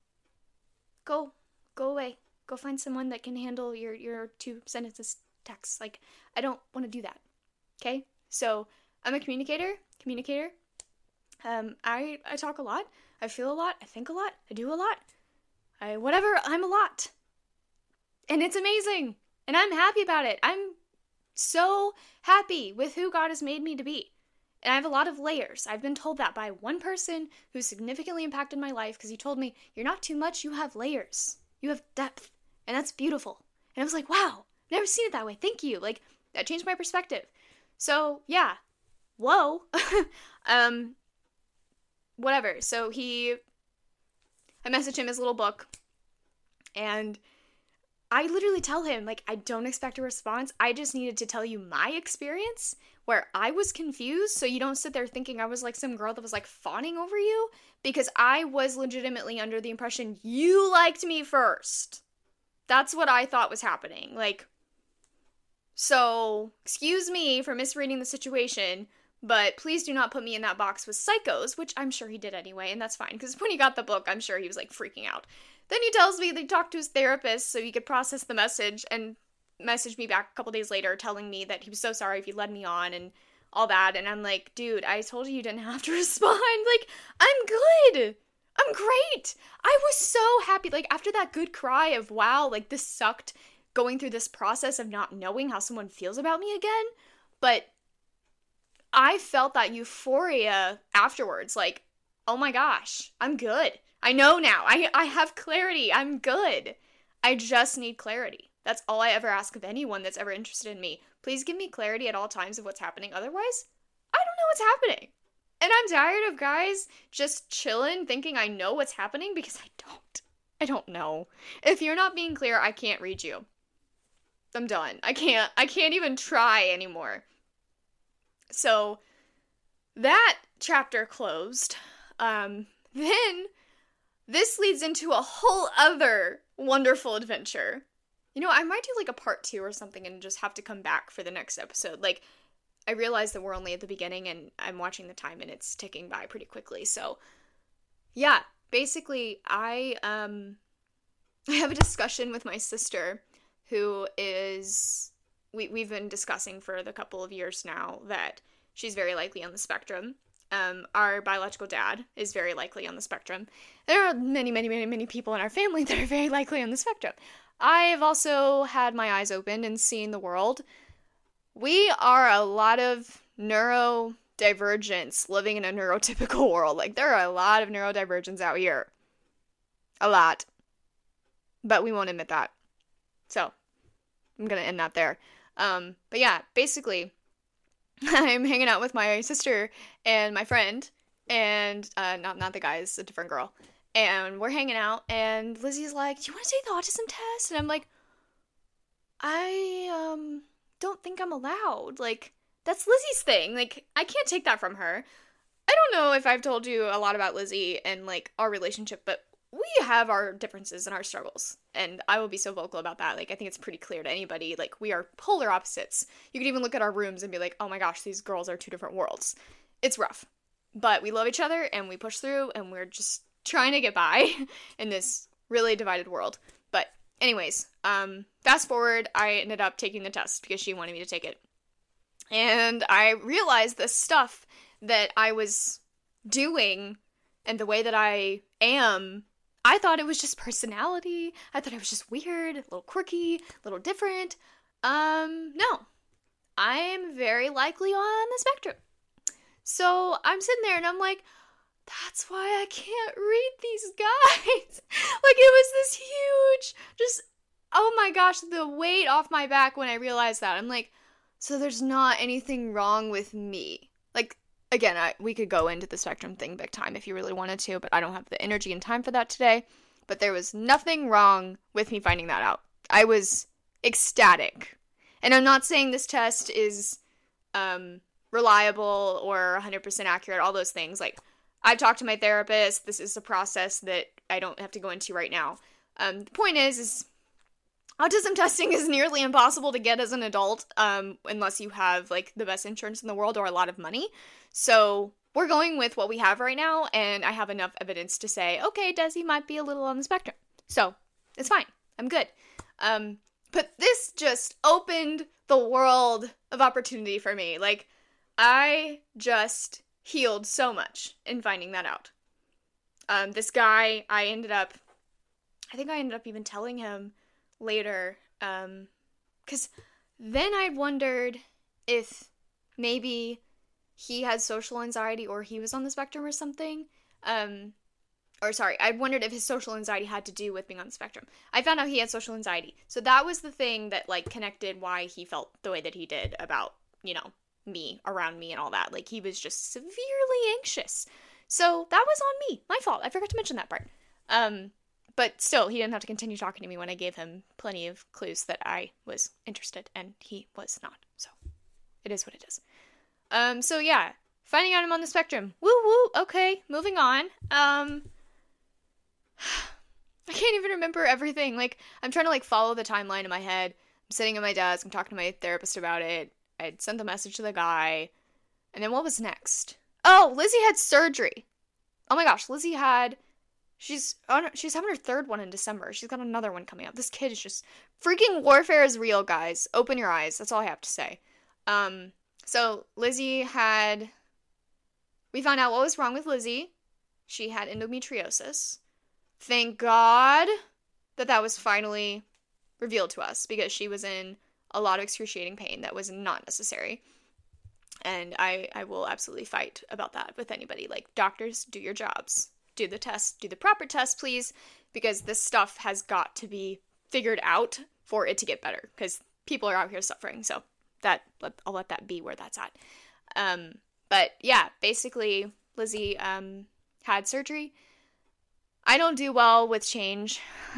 Go. Go away. Go find someone that can handle your, your two sentences text. Like, I don't want to do that. Okay? So, I'm a communicator. Communicator. Um, I, I talk a lot. I feel a lot. I think a lot. I do a lot. I, whatever, I'm a lot. And it's amazing. And I'm happy about it. I'm so happy with who God has made me to be. And I have a lot of layers. I've been told that by one person who significantly impacted my life because he told me, you're not too much, you have layers. You have depth. And that's beautiful. And I was like, wow, never seen it that way. Thank you. Like, that changed my perspective. So, yeah. Whoa. um, whatever. So he, I messaged him his little book. And I literally tell him, like, I don't expect a response. I just needed to tell you my experience where I was confused so you don't sit there thinking I was like some girl that was like fawning over you, because I was legitimately under the impression you liked me first. That's what I thought was happening. Like, So, excuse me for misreading the situation, but please do not put me in that box with psychos, which I'm sure he did anyway, and that's fine, because when he got the book, I'm sure he was, like, freaking out. Then he tells me that he talked to his therapist so he could process the message, and messaged me back a couple days later telling me that he was so sorry if he led me on, and all that, and I'm like, dude, I told you you didn't have to respond. Like, I'm good. I'm great. I was so happy. Like, after that good cry of, wow, like, this sucked, going through this process of not knowing how someone feels about me again, but I felt that euphoria afterwards, like, oh my gosh, I'm good. I know now. I, I have clarity. I'm good. I just need clarity. That's all I ever ask of anyone that's ever interested in me. Please give me clarity at all times of what's happening. Otherwise, I don't know what's happening. And I'm tired of guys just chilling, thinking I know what's happening, because I don't. I don't know. If you're not being clear, I can't read you. I'm done. I can't. I can't even try anymore. So, that chapter closed. Um, then, this leads into a whole other wonderful adventure. You know, I might do like a part two or something and just have to come back for the next episode. Like, I realize that we're only at the beginning and I'm watching the time and it's ticking by pretty quickly. So, yeah, basically, I, um, I have a discussion with my sister who is, we, we've been discussing for the couple of years now that she's very likely on the spectrum. Um, our biological dad is very likely on the spectrum. There are many, many, many, many people in our family that are very likely on the spectrum. I've also had my eyes opened and seen the world. We are a lot of neurodivergents living in a neurotypical world. Like, there are a lot of neurodivergents out here. A lot. But we won't admit that. So, I'm gonna end that there. Um, but yeah, basically, I'm hanging out with my sister and my friend, and, uh, not, not the guy, it's a different girl. And we're hanging out, and Lizzie's like, do you want to take the autism test? And I'm like, I, um, don't think I'm allowed. Like, that's Lizzie's thing. Like, I can't take that from her. I don't know if I've told you a lot about Lizzie and, like, our relationship, but we have our differences and our struggles. And I will be so vocal about that. Like, I think it's pretty clear to anybody. Like, we are polar opposites. You could even look at our rooms and be like, oh my gosh, these girls are two different worlds. It's rough. But we love each other, and we push through, and we're just trying to get by in this really divided world. But anyways, um, fast forward, I ended up taking the test because she wanted me to take it. And I realized the stuff that I was doing and the way that I am, I thought it was just personality. I thought I was just weird, a little quirky, a little different. Um, no. I'm very likely on the spectrum. So I'm sitting there and I'm like, that's why I can't read these guys. Like, it was this huge, just, oh my gosh, the weight off my back when I realized that. I'm like, so there's not anything wrong with me. Like, again, I, we could go into the spectrum thing big time if you really wanted to, but I don't have the energy and time for that today. But there was nothing wrong with me finding that out. I was ecstatic. And I'm not saying this test is um, reliable or one hundred percent accurate, all those things. Like, I've talked to my therapist. This is a process that I don't have to go into right now. Um, the point is, is autism testing is nearly impossible to get as an adult, um, unless you have, like, the best insurance in the world or a lot of money. So we're going with what we have right now, and I have enough evidence to say, okay, Desi might be a little on the spectrum. So it's fine. I'm good. Um, but this just opened the world of opportunity for me. Like, I just healed so much in finding that out. Um, this guy, I ended up, I think I ended up even telling him later, um, because then I wondered if maybe he had social anxiety or he was on the spectrum or something, um, or sorry, I wondered if his social anxiety had to do with being on the spectrum. I found out he had social anxiety, so that was the thing that, like, connected why he felt the way that he did about, you know, me, around me and all that. Like, he was just severely anxious. So that was on me. My fault. I forgot to mention that part. Um, but still, he didn't have to continue talking to me when I gave him plenty of clues that I was interested, and he was not. So it is what it is. Um, so yeah, finding out I'm on the spectrum. Woo woo. Okay, moving on. Um, I can't even remember everything. Like, I'm trying to, like, follow the timeline in my head. sitting at my desk, I'm talking to my therapist about it. I'd sent the message to the guy. And then what was next? Oh, Lizzie had surgery. Oh my gosh, Lizzie had, she's on, she's having her third one in December. She's got another one coming up. This kid is just, freaking warfare is real, guys. Open your eyes. That's all I have to say. Um, so Lizzie had, we found out what was wrong with Lizzie. She had endometriosis. Thank God that that was finally revealed to us, because she was in a lot of excruciating pain that was not necessary. And I, I will absolutely fight about that with anybody. Like, doctors, do your jobs. Do the test. Do the proper test, please. Because this stuff has got to be figured out for it to get better. Because people are out here suffering. So that I'll let that be where that's at. Um, but yeah, basically, Lizzie um, had surgery. I don't do well with change.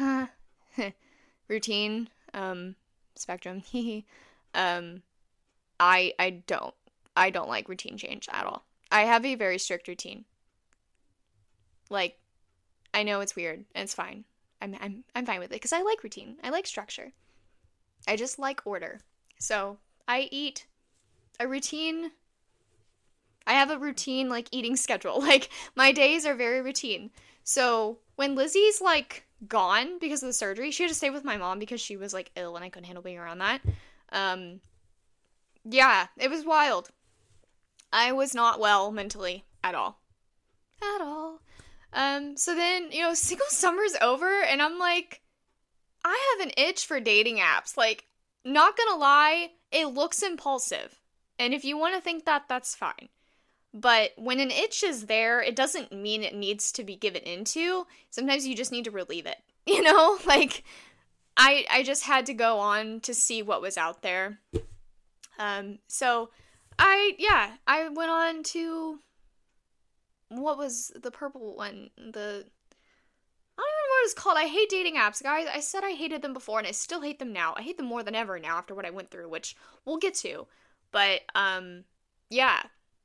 Routine. Um, spectrum. um, I I don't. I don't like routine change at all. I have a very strict routine. Like, I know it's weird, and it's fine. I'm I'm I'm fine with it, because I like routine. I like structure. I just like order. So, I eat a routine. I have a routine, like, eating schedule. Like, my days are very routine. So, when Lizzie's, like, gone because of the surgery, she had to stay with my mom because she was, like, ill, and I couldn't handle being around that. Um, yeah, it was wild. I was not well mentally at all. At all. Um, so then, you know, single summer's over, and I'm like, I have an itch for dating apps. Like, not gonna lie, it looks impulsive. And if you want to think that, that's fine. But when an itch is there, it doesn't mean it needs to be given into. Sometimes you just need to relieve it. You know? Like, I I just had to go on to see what was out there. Um, so... I, yeah, I went on to, what was the purple one, the, I don't even know what it's called. I hate dating apps, guys. I said I hated them before, and I still hate them now. I hate them more than ever now after what I went through, which we'll get to. But, um, yeah,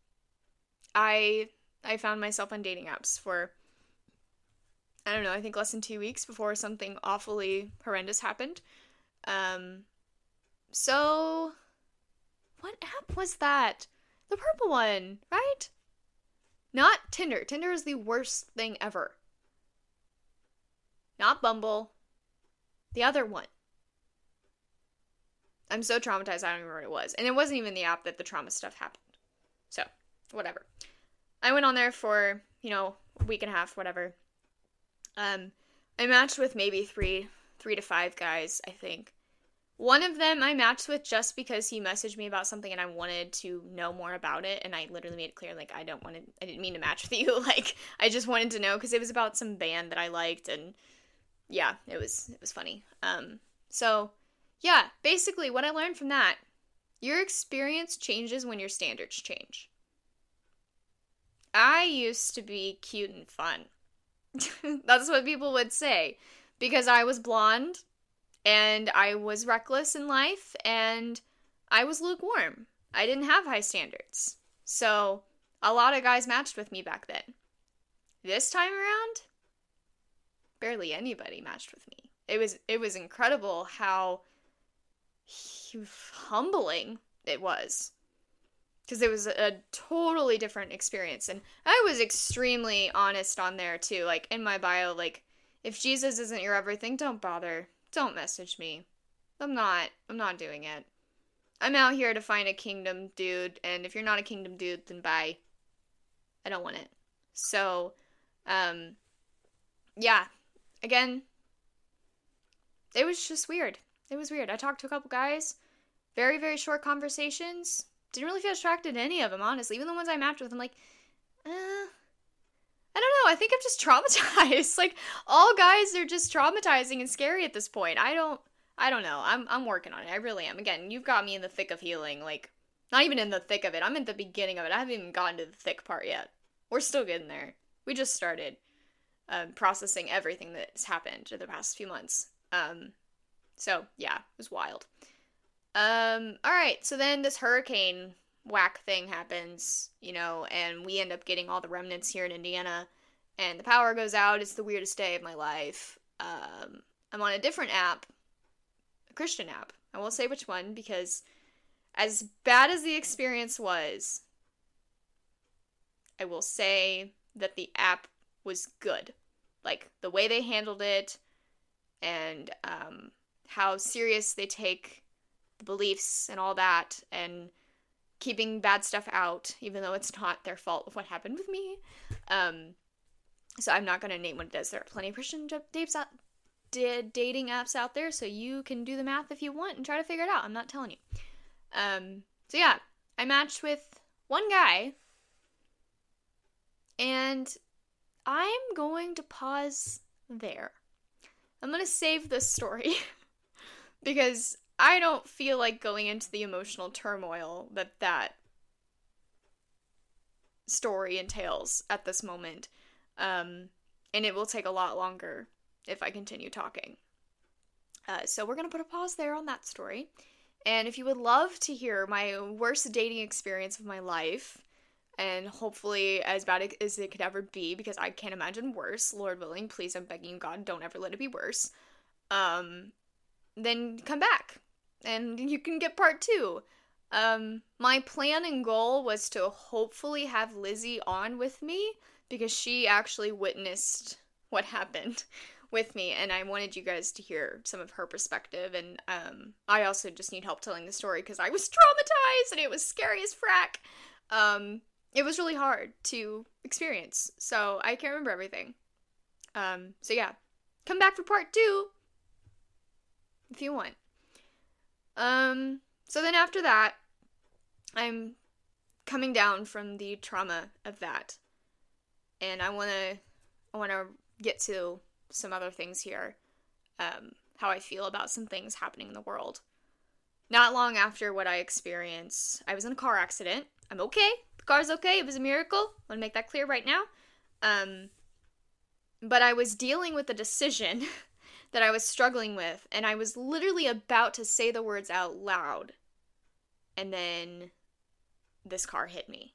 I, I found myself on dating apps for, I don't know, I think less than two weeks before something awfully horrendous happened. Um, so... What app was that? The purple one, right? Not Tinder. Tinder is the worst thing ever. Not Bumble. The other one. I'm so traumatized, I don't even remember what it was. And it wasn't even the app that the trauma stuff happened. So, whatever. I went on there for, you know, a week and a half, whatever. Um, I matched with maybe three, three to five guys, I think. One of them I matched with just because he messaged me about something and I wanted to know more about it, and I literally made it clear, like, I don't want to, I didn't mean to match with you, like, I just wanted to know, because it was about some band that I liked, and, yeah, it was, it was funny. Um, so, yeah, basically, what I learned from that, your experience changes when your standards change. I used to be cute and fun. That's what people would say, because I was blonde, and I was reckless in life, and I was lukewarm. I didn't have high standards. So, a lot of guys matched with me back then. This time around, barely anybody matched with me. It was it was incredible how humbling it was. Because it was a totally different experience. And I was extremely honest on there, too. Like, in my bio, like, if Jesus isn't your everything, don't bother. Don't message me. I'm not. I'm not doing it. I'm out here to find a kingdom dude, and if you're not a kingdom dude, then bye. I don't want it. So, um, yeah. Again, it was just weird. It was weird. I talked to a couple guys. Very, very short conversations. Didn't really feel attracted to any of them, honestly. Even the ones I matched with, I'm like, eh... I don't know, I think I'm just traumatized. Like, all guys are just traumatizing and scary at this point. I don't, I don't know. I'm, I'm working on it. I really am. Again, you've got me in the thick of healing. Like, not even in the thick of it. I'm in the beginning of it. I haven't even gotten to the thick part yet. We're still getting there. We just started um, processing everything that's happened in the past few months. Um, so, yeah, it was wild. Um, alright, so then this hurricane whack thing happens, you know, and we end up getting all the remnants here in Indiana, and the power goes out. It's the weirdest day of my life. Um, I'm on a different app, a Christian app, I won't say which one, because as bad as the experience was, I will say that the app was good. Like, the way they handled it, and um, how serious they take the beliefs and all that, and keeping bad stuff out, even though it's not their fault of what happened with me. Um, so I'm not going to name what it is. There are plenty of Christian dates out, d- dating apps out there, so you can do the math if you want and try to figure it out. I'm not telling you. Um, so yeah, I matched with one guy, and I'm going to pause there. I'm going to save this story because I don't feel like going into the emotional turmoil that that story entails at this moment. Um, and it will take a lot longer if I continue talking. Uh, so we're going to put a pause there on that story. And if you would love to hear my worst dating experience of my life, and hopefully as bad as it could ever be, because I can't imagine worse, Lord willing, please, I'm begging God, don't ever let it be worse, um, then come back, and you can get part two. Um, my plan and goal was to hopefully have Lizzie on with me, because she actually witnessed what happened with me, and I wanted you guys to hear some of her perspective, and um, I also just need help telling the story, because I was traumatized, and it was scary as frack. Um, it was really hard to experience, so I can't remember everything. Um, so yeah, come back for part two, if you want. Um, so then after that, I'm coming down from the trauma of that, and I want to, I want to get to some other things here, um, how I feel about some things happening in the world. Not long after what I experienced, I was in a car accident. I'm okay. The car's okay. It was a miracle. I want to make that clear right now. Um, but I was dealing with a decision that I was struggling with, and I was literally about to say the words out loud, and then this car hit me.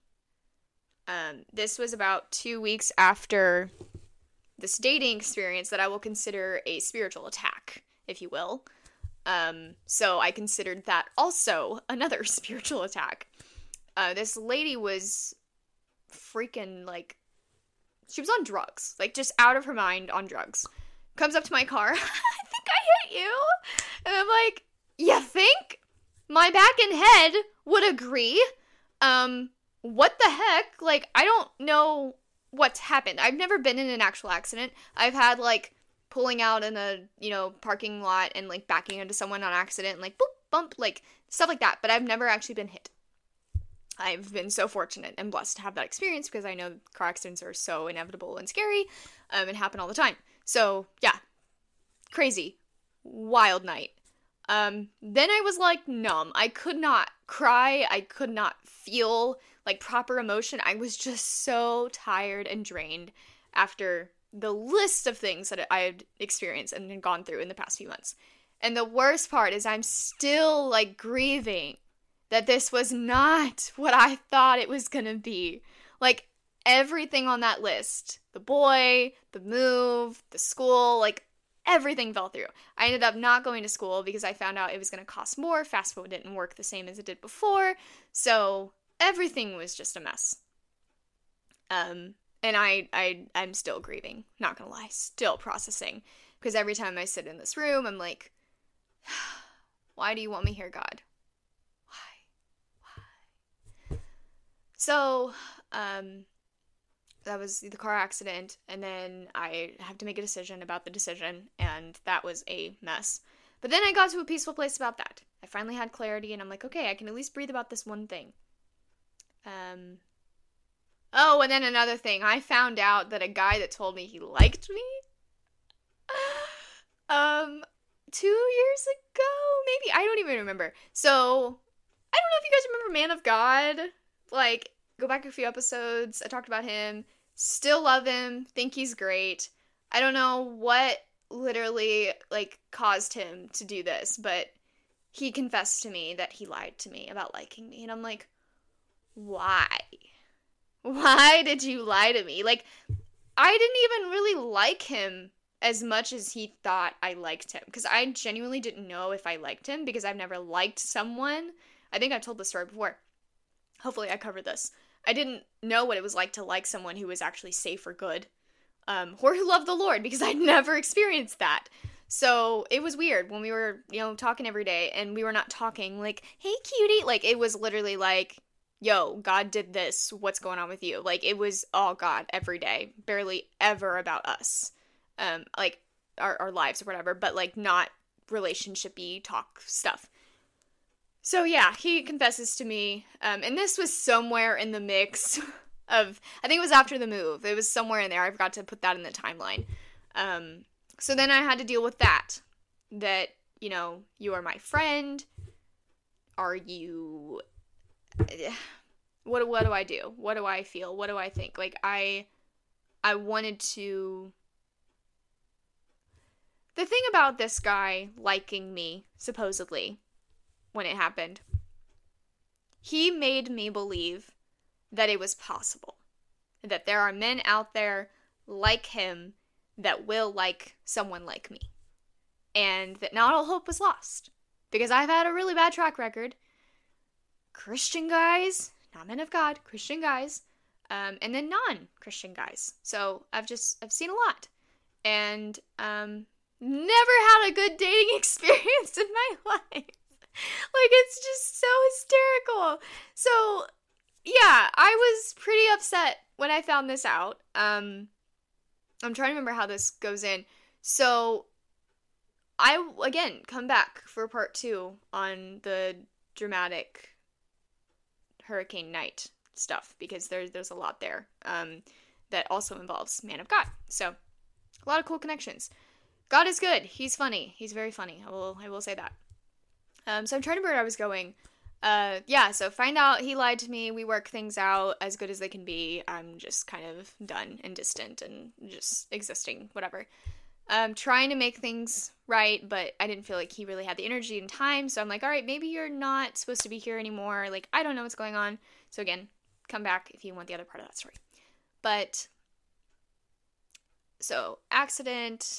Um, this was about two weeks after this dating experience that I will consider a spiritual attack, if you will. Um, so I considered that also another spiritual attack. Uh, this lady was freaking, like, she was on drugs, like, just out of her mind on drugs. Comes up to my car, I think I hit you, and I'm like, you think? My back and head would agree. Um, what the heck? Like, I don't know what's happened. I've never been in an actual accident. I've had, like, pulling out in a, you know, parking lot and, like, backing into someone on accident, and, like, boop, bump, like, stuff like that, but I've never actually been hit. I've been so fortunate and blessed to have that experience, because I know car accidents are so inevitable and scary, um, and happen all the time. So, yeah, crazy, wild night. Um, then I was, like, numb. I could not cry. I could not feel, like, proper emotion. I was just so tired and drained after the list of things that I had experienced and had gone through in the past few months. And the worst part is I'm still, like, grieving that this was not what I thought it was gonna be. Like, everything on that list, the boy, the move, the school, like, everything fell through. I ended up not going to school because I found out it was going to cost more. FAFSA didn't work the same as it did before. So everything was just a mess. Um, and I, I, I'm still grieving. Not going to lie. Still processing. Because every time I sit in this room, I'm like, why do you want me here, God? Why? Why? So, um... that was the car accident, and then I had to make a decision about the decision, and that was a mess. But then I got to a peaceful place about that. I finally had clarity, and I'm like, okay, I can at least breathe about this one thing. Um, oh, and then another thing. I found out that a guy that told me he liked me, um, two years ago, maybe? I don't even remember. So, I don't know if you guys remember Man of God. Like, go back a few episodes. I talked about him. Still love him. Think he's great. I don't know what literally, like, caused him to do this, but he confessed to me that he lied to me about liking me. And I'm like, why? Why did you lie to me? Like, I didn't even really like him as much as he thought I liked him. Because I genuinely didn't know if I liked him because I've never liked someone. I think I've told this story before. Hopefully I covered this. I didn't know what it was like to like someone who was actually safe or good. Um, or who loved the Lord, because I'd never experienced that. So it was weird when we were, you know, talking every day, and we were not talking like, hey, cutie. Like, it was literally like, yo, God did this. What's going on with you? Like, it was all God every day. Barely ever about us. Um, like, our, our lives or whatever, but, like, not relationship-y talk stuff. So, yeah, he confesses to me, um, and this was somewhere in the mix of, I think it was after the move. It was somewhere in there. I forgot to put that in the timeline. Um, so then I had to deal with that. That, you know, you are my friend. Are you... What, what do I do? What do I feel? What do I think? Like, I... I wanted to... The thing about this guy liking me, supposedly, when it happened, he made me believe that it was possible. That there are men out there like him that will like someone like me. And that not all hope was lost. Because I've had a really bad track record. Christian guys, not men of God, Christian guys, um, and then non-Christian guys. So I've just, I've seen a lot. And um, never had a good dating experience in my life. Like, it's just so hysterical. So, yeah, I was pretty upset when I found this out. Um, I'm trying to remember how this goes in. So, I, again, come back for part two on the dramatic Hurricane Night stuff, because there's, there's a lot there um, that also involves Man of God. So, a lot of cool connections. God is good. He's funny. He's very funny. I will, I will say that. Um, so I'm trying to remember where I was going. Uh, yeah, so find out he lied to me. We work things out as good as they can be. I'm just kind of done and distant and just existing, whatever. Um, trying to make things right, but I didn't feel like he really had the energy and time. So I'm like, all right, maybe you're not supposed to be here anymore. Like, I don't know what's going on. So again, come back if you want the other part of that story. But, so, accident.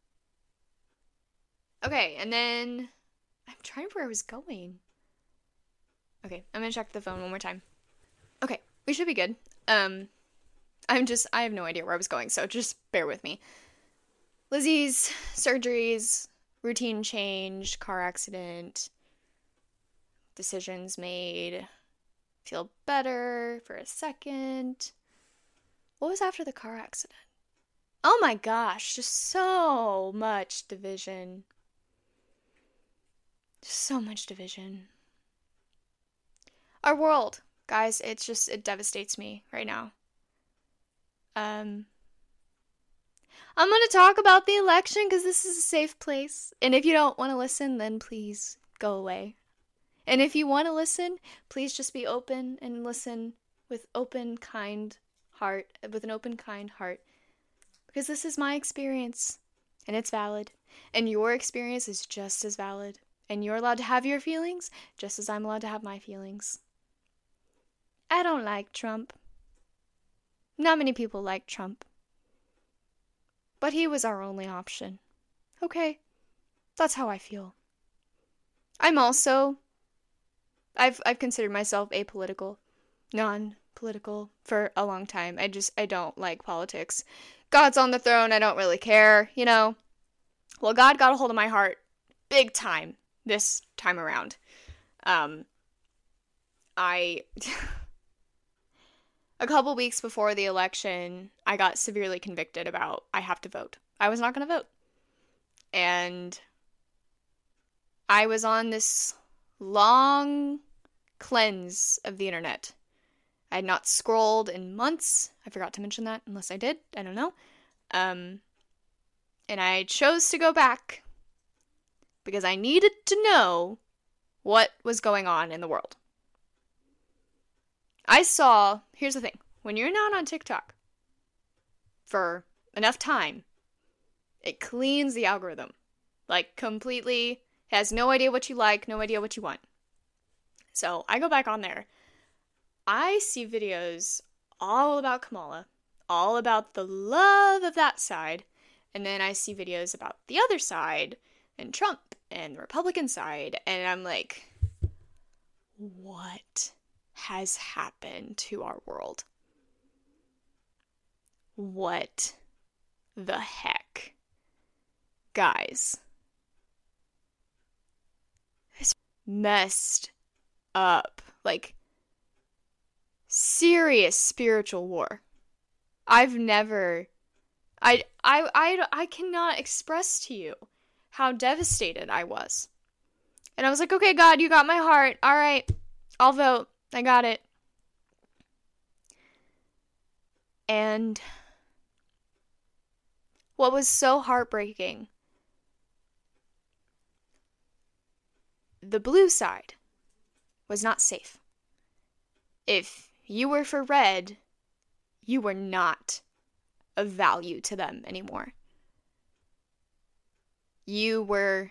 Okay, and then... I'm trying to remember where I was going. Okay, I'm gonna check the phone one more time. Okay, we should be good. Um, I'm just, I have no idea where I was going, so just bear with me. Lizzie's surgeries, routine change, car accident, decisions made, feel better for a second. What was after the car accident? Oh my gosh, just so much division. So much division. Our world, guys, it's just, it devastates me right now. Um, I'm going to talk about the election because this is a safe place. And if you don't want to listen, then please go away. And if you want to listen, please just be open and listen with open, kind heart, with an open, kind heart. Because this is my experience, and it's valid. And your experience is just as valid. And you're allowed to have your feelings, just as I'm allowed to have my feelings. I don't like Trump. Not many people like Trump. But he was our only option. Okay, that's how I feel. I'm also... I've I've considered myself apolitical, non-political for a long time. I just, I don't like politics. God's on the throne, I don't really care, you know. Well, God got a hold of my heart big time. This time around. Um, I, a couple weeks before the election, I got severely convicted about, I have to vote. I was not going to vote. And I was on this long cleanse of the internet. I had not scrolled in months. I forgot to mention that, unless I did. I don't know. Um, and I chose to go back because I needed to know what was going on in the world. I saw, here's the thing, when you're not on TikTok for enough time, it cleans the algorithm. Like, completely, has no idea what you like, no idea what you want. So, I go back on there. I see videos all about Kamala, all about the love of that side, And then I see videos about the other side and Trump and the Republican side. And I'm like, what has happened to our world? What the heck? Guys, it's messed up. Like, serious spiritual war. I've never, I, I, I, I cannot express to you how devastated I was. And I was like, okay, God, you got my heart. All right, I'll vote. I got it. And what was so heartbreaking, the blue side was not safe. If you were for red, you were not of value to them anymore. You were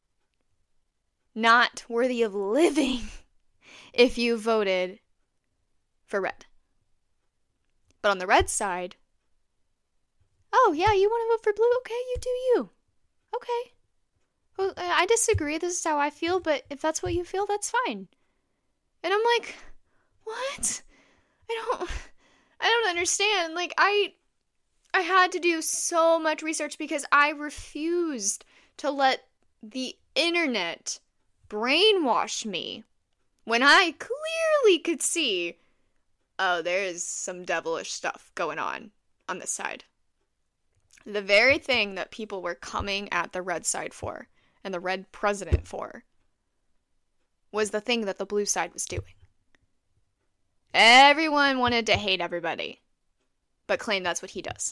not worthy of living if you voted for red. But on the red side, oh yeah, you want to vote for blue? Okay, you do you. Okay. Well, I disagree. This is how I feel, but if that's what you feel, that's fine. And I'm like, what? I don't, I don't understand. Like, I, I had to do so much research because I refused to let the internet brainwash me when I clearly could see, oh, there's some devilish stuff going on on this side. The very thing that people were coming at the red side for and the red president for was the thing that the blue side was doing. Everyone wanted to hate everybody, but claim that's what he does.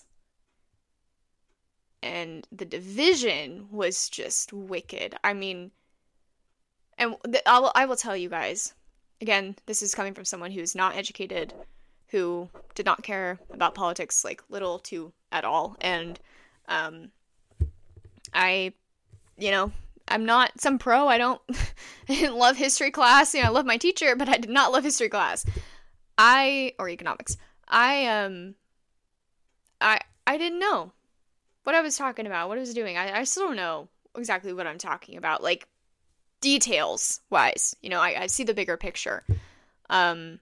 And the division was just wicked. I mean, and th- I will, I will tell you guys, again, this is coming from someone who's not educated, who did not care about politics, like, little to at all. And um, I, you know, I'm not some pro. I don't I didn't love history class. You know, I love my teacher, but I did not love history class. I, or economics. I, um, I, I didn't know what I was talking about, what I was doing. I, I still don't know exactly what I'm talking about, like, details wise. You know, I, I see the bigger picture. Um,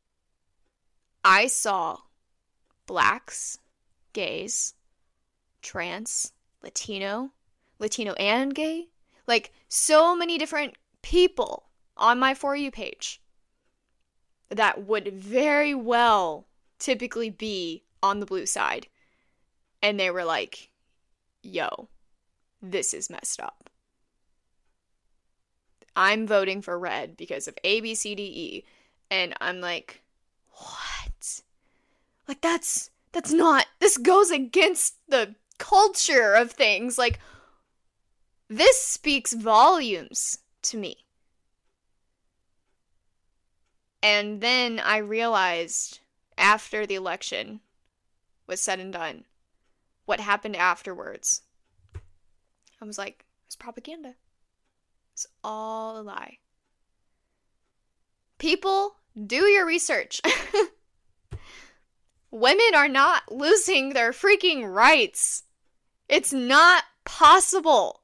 I saw blacks, gays, trans, Latino, Latino and gay, like, so many different people on my For You page that would very well typically be on the blue side. And they were like, yo, this is messed up. I'm voting for red because of A, B, C, D, E. And I'm like, what? Like, that's, that's not, this goes against the culture of things. Like, this speaks volumes to me. And then I realized, after the election was said and done, what happened afterwards. I was like, it's propaganda. It's all a lie. People, do your research. Women are not losing their freaking rights. It's not possible.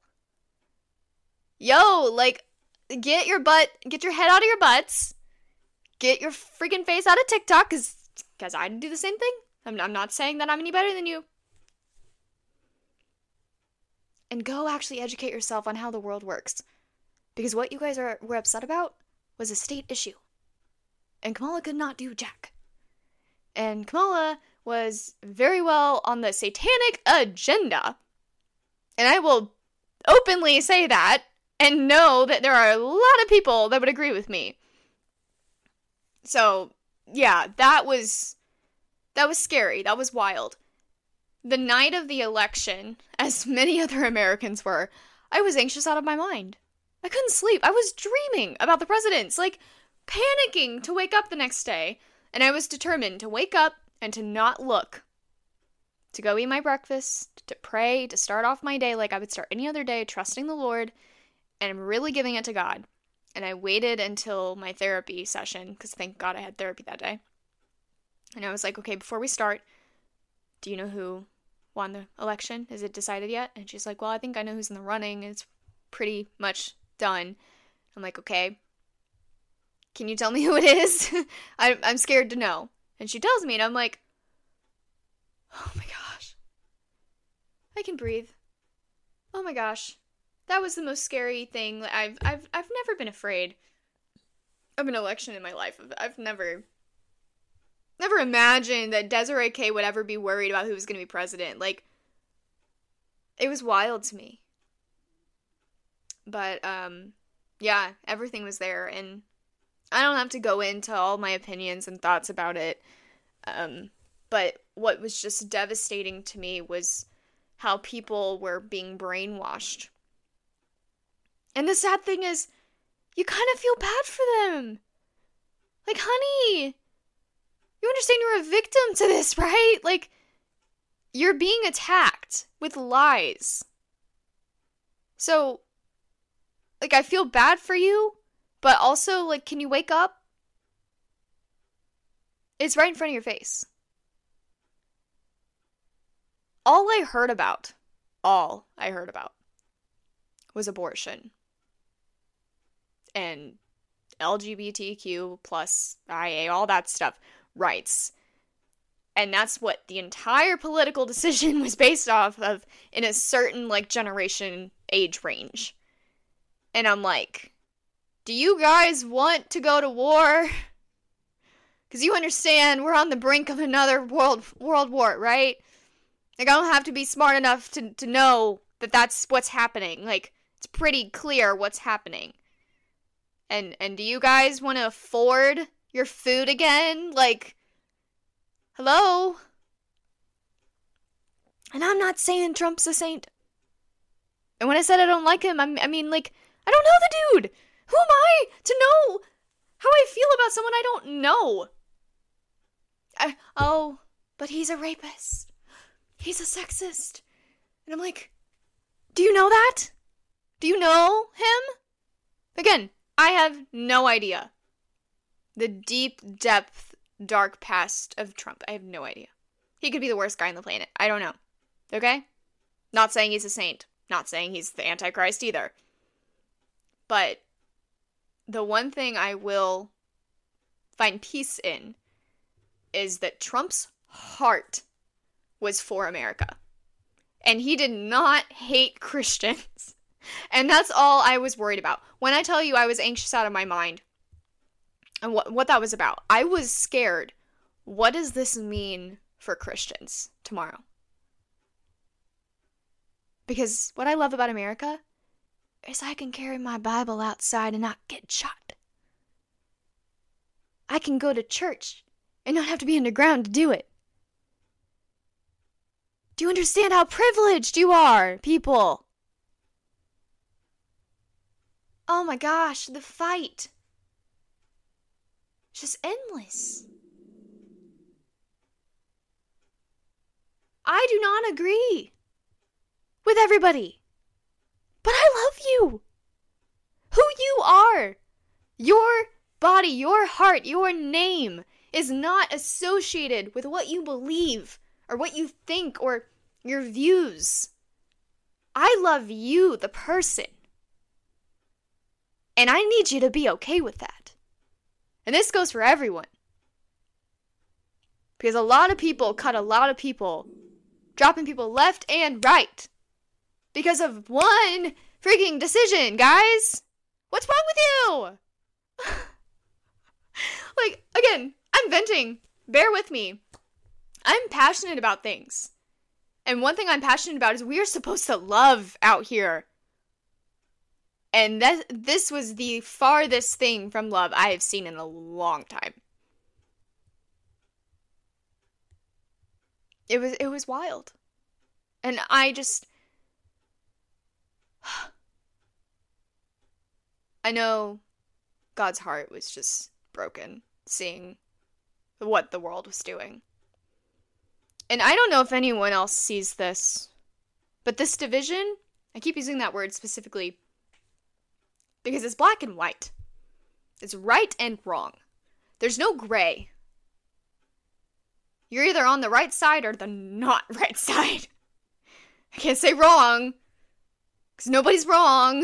Yo, like, get your butt, get your head out of your butts. Get your freaking face out of TikTok, because because I do the same thing. I'm, I'm not saying that I'm any better than you. And go actually educate yourself on how the world works. Because what you guys are were upset about was a state issue. And Kamala could not do jack. And Kamala was very well on the satanic agenda. And I will openly say that and know that there are a lot of people that would agree with me. So, yeah, that was, that was scary. That was wild. The night of the election, as many other Americans were, I was anxious out of my mind. I couldn't sleep. I was dreaming about the presidents, like, panicking to wake up the next day. And I was determined to wake up and to not look. To go eat my breakfast, to pray, to start off my day like I would start any other day, trusting the Lord, and I'm really giving it to God. And I waited until my therapy session, because thank God I had therapy that day. And I was like, okay, before we start, do you know who won the election? Is it decided yet? And she's like, well, I think I know who's in the running. It's pretty much done. I'm like, okay. Can you tell me who it is? I'm, I'm scared to know. And she tells me, and I'm like, oh my gosh. I can breathe. Oh my gosh. That was the most scary thing. I've I've I've never been afraid of an election in my life. I've never never imagined that Desiree K would ever be worried about who was going to be president. Like, it was wild to me. But um yeah, everything was there, and I don't have to go into all my opinions and thoughts about it. Um but what was just devastating to me was how people were being brainwashed. And the sad thing is, you kind of feel bad for them. Like, honey, you understand you're a victim to this, right? Like, you're being attacked with lies. So, like, I feel bad for you, but also, like, can you wake up? It's right in front of your face. All I heard about, all I heard about, was abortion. And L G B T Q plus I A, all that stuff, rights. And that's what the entire political decision was based off of in a certain, like, generation age range. And I'm like, do you guys want to go to war? Because you understand we're on the brink of another world world war, right? Like, I don't have to be smart enough to, to know that that's what's happening. Like, it's pretty clear what's happening. And and do you guys want to afford your food again? Like, hello? And I'm not saying Trump's a saint. And when I said I don't like him, I'm, I mean, like, I don't know the dude. Who am I to know how I feel about someone I don't know? I, oh, but he's a rapist. He's a sexist. And I'm like, do you know that? Do you know him? Again, I have no idea. The deep depth, dark past of Trump. I have no idea. He could be the worst guy on the planet. I don't know. Okay? Not saying he's a saint. Not saying he's the Antichrist either. But the one thing I will find peace in is that Trump's heart was for America. And he did not hate Christians. And that's all I was worried about. When I tell you I was anxious out of my mind, and what, what that was about, I was scared. What does this mean for Christians tomorrow? Because what I love about America is I can carry my Bible outside and not get shot. I can go to church and not have to be underground to do it. Do you understand how privileged you are, people? Oh my gosh, the fight. It's just endless. I do not agree with everybody. But I love you. Who you are. Your body, your heart, your name is not associated with what you believe or what you think or your views. I love you, the person. And I need you to be okay with that. And this goes for everyone. Because a lot of people cut a lot of people, dropping people left and right. Because of one freaking decision, guys. What's wrong with you? Like, again, I'm venting. Bear with me. I'm passionate about things. And one thing I'm passionate about is we are supposed to love out here. And that this was the farthest thing from love I have seen in a long time. It was it was wild. And I just I know God's heart was just broken seeing what the world was doing. And I don't know if anyone else sees this, but this division, I keep using that word specifically because it's black and white. It's right and wrong. There's no gray. You're either on the right side or the not right side. I can't say wrong, because nobody's wrong.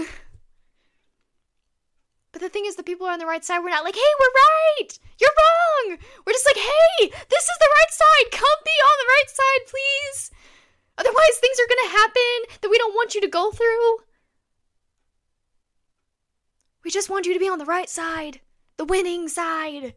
But the thing is, the people are on the right side. We're not like, hey, we're right. You're wrong. We're just like, hey, this is the right side. Come be on the right side, please. Otherwise, things are going to happen that we don't want you to go through. We just want you to be on the right side. The winning side.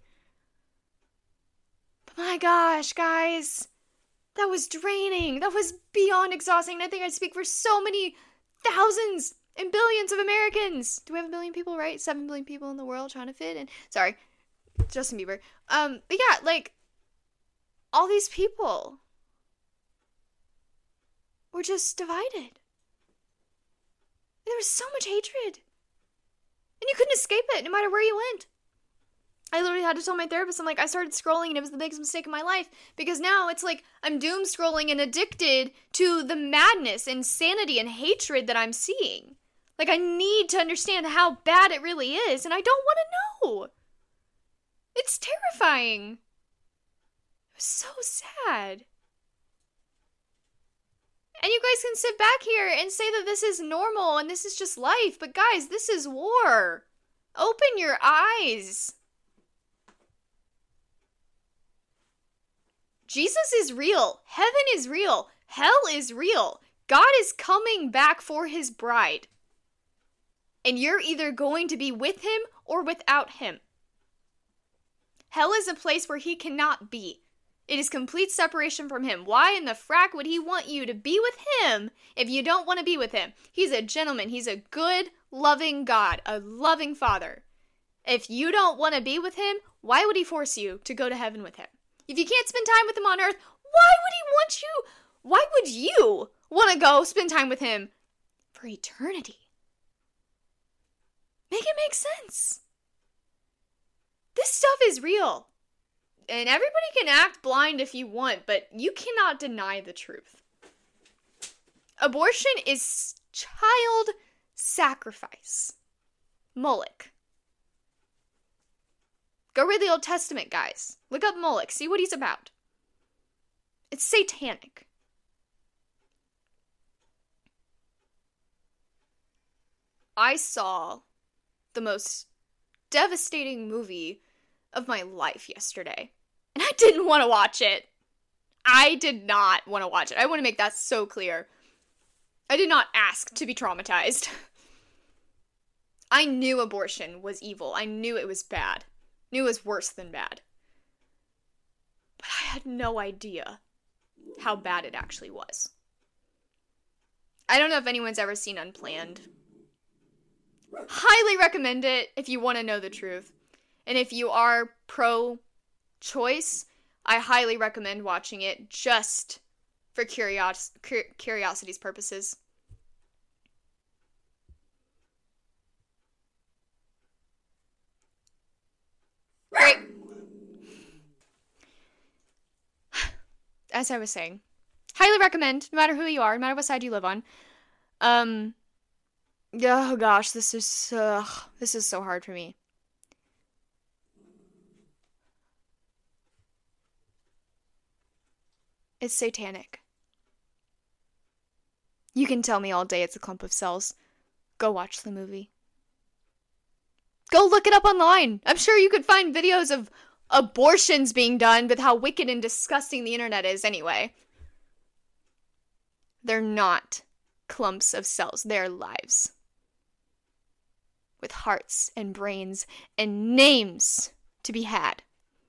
But my gosh, guys. That was draining. That was beyond exhausting. I think I speak for so many thousands and billions of Americans. Do we have a billion people, right? Seven billion people in the world trying to fit in. Sorry, Justin Bieber. Um, but yeah, like, all these people were just divided. And there was so much hatred. And you couldn't escape it, no matter where you went. I literally had to tell my therapist, I'm like, I started scrolling and it was the biggest mistake of my life. Because now it's like, I'm doom scrolling and addicted to the madness, insanity, and hatred that I'm seeing. Like, I need to understand how bad it really is, and I don't want to know. It's terrifying. It was so sad. And you guys can sit back here and say that this is normal and this is just life. But guys, this is war. Open your eyes. Jesus is real. Heaven is real. Hell is real. God is coming back for his bride. And you're either going to be with him or without him. Hell is a place where he cannot be. It is complete separation from him. Why in the frack would he want you to be with him if you don't want to be with him? He's a gentleman. He's a good, loving God, a loving Father. If you don't want to be with him, why would he force you to go to heaven with him? If you can't spend time with him on earth, why would he want you? Why would you want to go spend time with him for eternity? Make it make sense. This stuff is real. And everybody can act blind if you want, but you cannot deny the truth. Abortion is child sacrifice. Moloch. Go read the Old Testament, guys. Look up Moloch. See what he's about. It's satanic. I saw the most devastating movie of my life yesterday. And I didn't want to watch it. I did not want to watch it. I want to make that so clear. I did not ask to be traumatized. I knew abortion was evil. I knew it was bad. Knew it was worse than bad. But I had no idea how bad it actually was. I don't know if anyone's ever seen Unplanned. Highly recommend it if you want to know the truth. And if you are pro-choice, I highly recommend watching it just for curios- cur- curiosity's purposes. Great. As I was saying, highly recommend, no matter who you are, no matter what side you live on. Um, oh gosh, this is, uh, this is so hard for me. It's satanic. You can tell me all day it's a clump of cells. Go watch the movie. Go look it up online. I'm sure you could find videos of abortions being done with how wicked and disgusting the internet is anyway. They're not clumps of cells. They're lives. With hearts and brains and names to be had.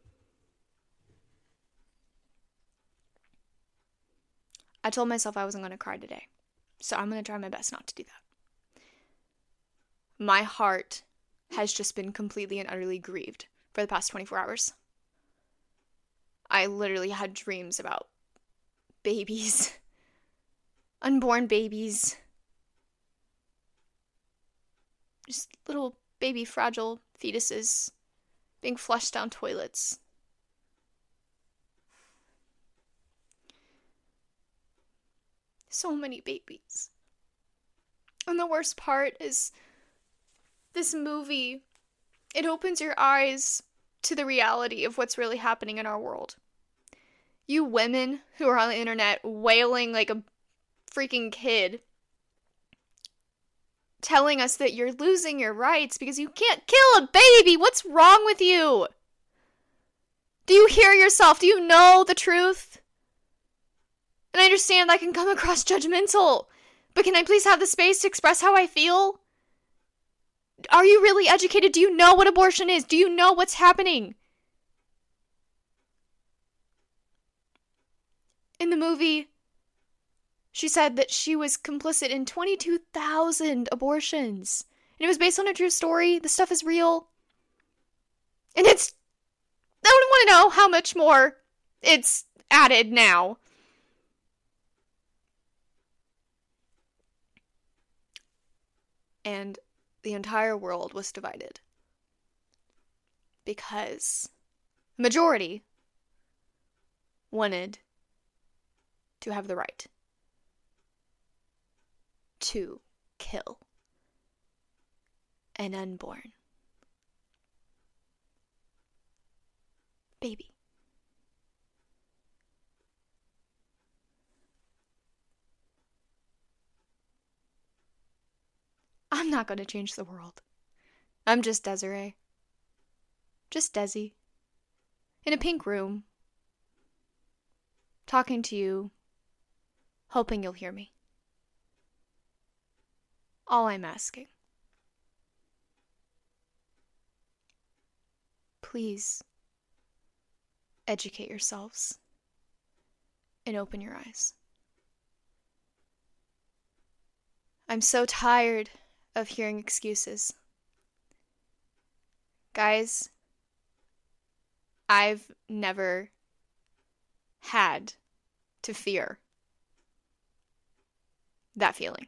I told myself I wasn't going to cry today. So I'm going to try my best not to do that. My heart has just been completely and utterly grieved for the past twenty-four hours. I literally had dreams about babies. Unborn babies. Just little baby fragile fetuses being flushed down toilets. So many babies. And the worst part is this movie, it opens your eyes to the reality of what's really happening in our world. You women who are on the internet wailing like a freaking kid telling us that you're losing your rights because you can't kill a baby. What's wrong with you? Do you hear yourself? Do you know the truth? And I understand I can come across judgmental, but can I please have the space to express how I feel? Are you really educated? Do you know what abortion is? Do you know what's happening? In the movie, she said that she was complicit in twenty-two thousand abortions. And it was based on a true story. The stuff is real. And it's... I don't want to know how much more it's added now. And the entire world was divided. Because the majority wanted to have the right to kill an unborn baby. I'm not going to change the world. I'm just Desiree. Just Desi. In a pink room. Talking to you. Hoping you'll hear me. All I'm asking. Please educate yourselves and open your eyes. I'm so tired of hearing excuses. Guys, I've never had to fear that feeling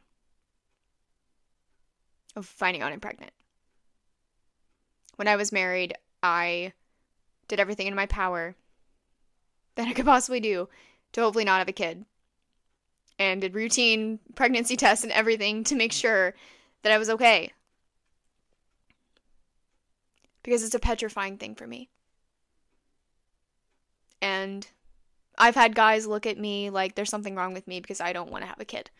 of finding out I'm pregnant. When I was married, I did everything in my power that I could possibly do to hopefully not have a kid. And did routine pregnancy tests and everything to make sure that I was okay. Because it's a petrifying thing for me. And I've had guys look at me like there's something wrong with me because I don't want to have a kid.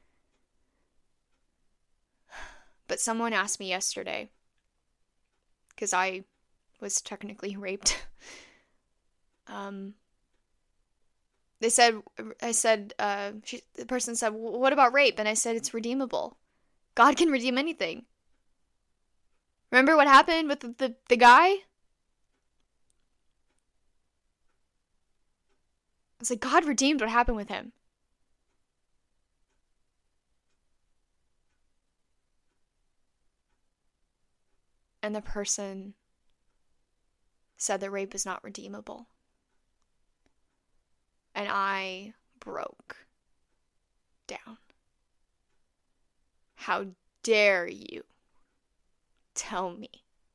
But someone asked me yesterday, because I was technically raped. um, they said, I said, uh, she, the person said, what about rape? And I said, it's redeemable. God can redeem anything. Remember what happened with the, the, the guy? I was like, God redeemed what happened with him. And the person said that rape is not redeemable. And I broke down. How dare you tell me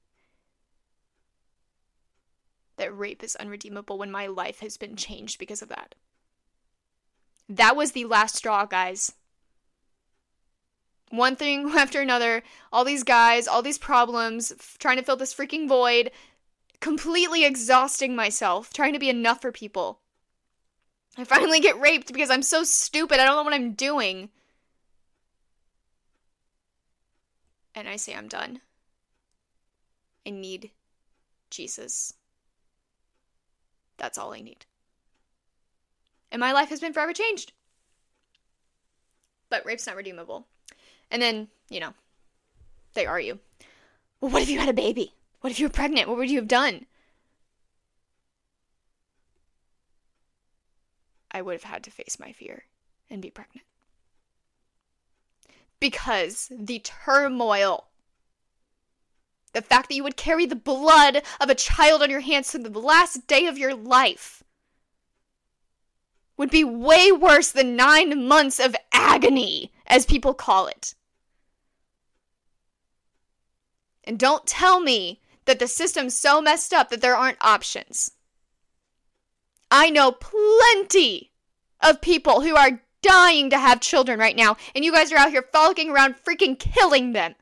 that rape is unredeemable when my life has been changed because of that? That was the last straw, guys. One thing after another, all these guys, all these problems, f- trying to fill this freaking void, completely exhausting myself, trying to be enough for people. I finally get raped because I'm so stupid, I don't know what I'm doing. And I say I'm done. I need Jesus. That's all I need. And my life has been forever changed. But rape's not redeemable. And then, you know, they argue. Well, what if you had a baby? What if you were pregnant? What would you have done? I would have had to face my fear and be pregnant. Because the turmoil, the fact that you would carry the blood of a child on your hands to the last day of your life would be way worse than nine months of agony, as people call it. And don't tell me that the system's so messed up that there aren't options. I know plenty of people who are dying to have children right now, and you guys are out here frolicking around freaking killing them.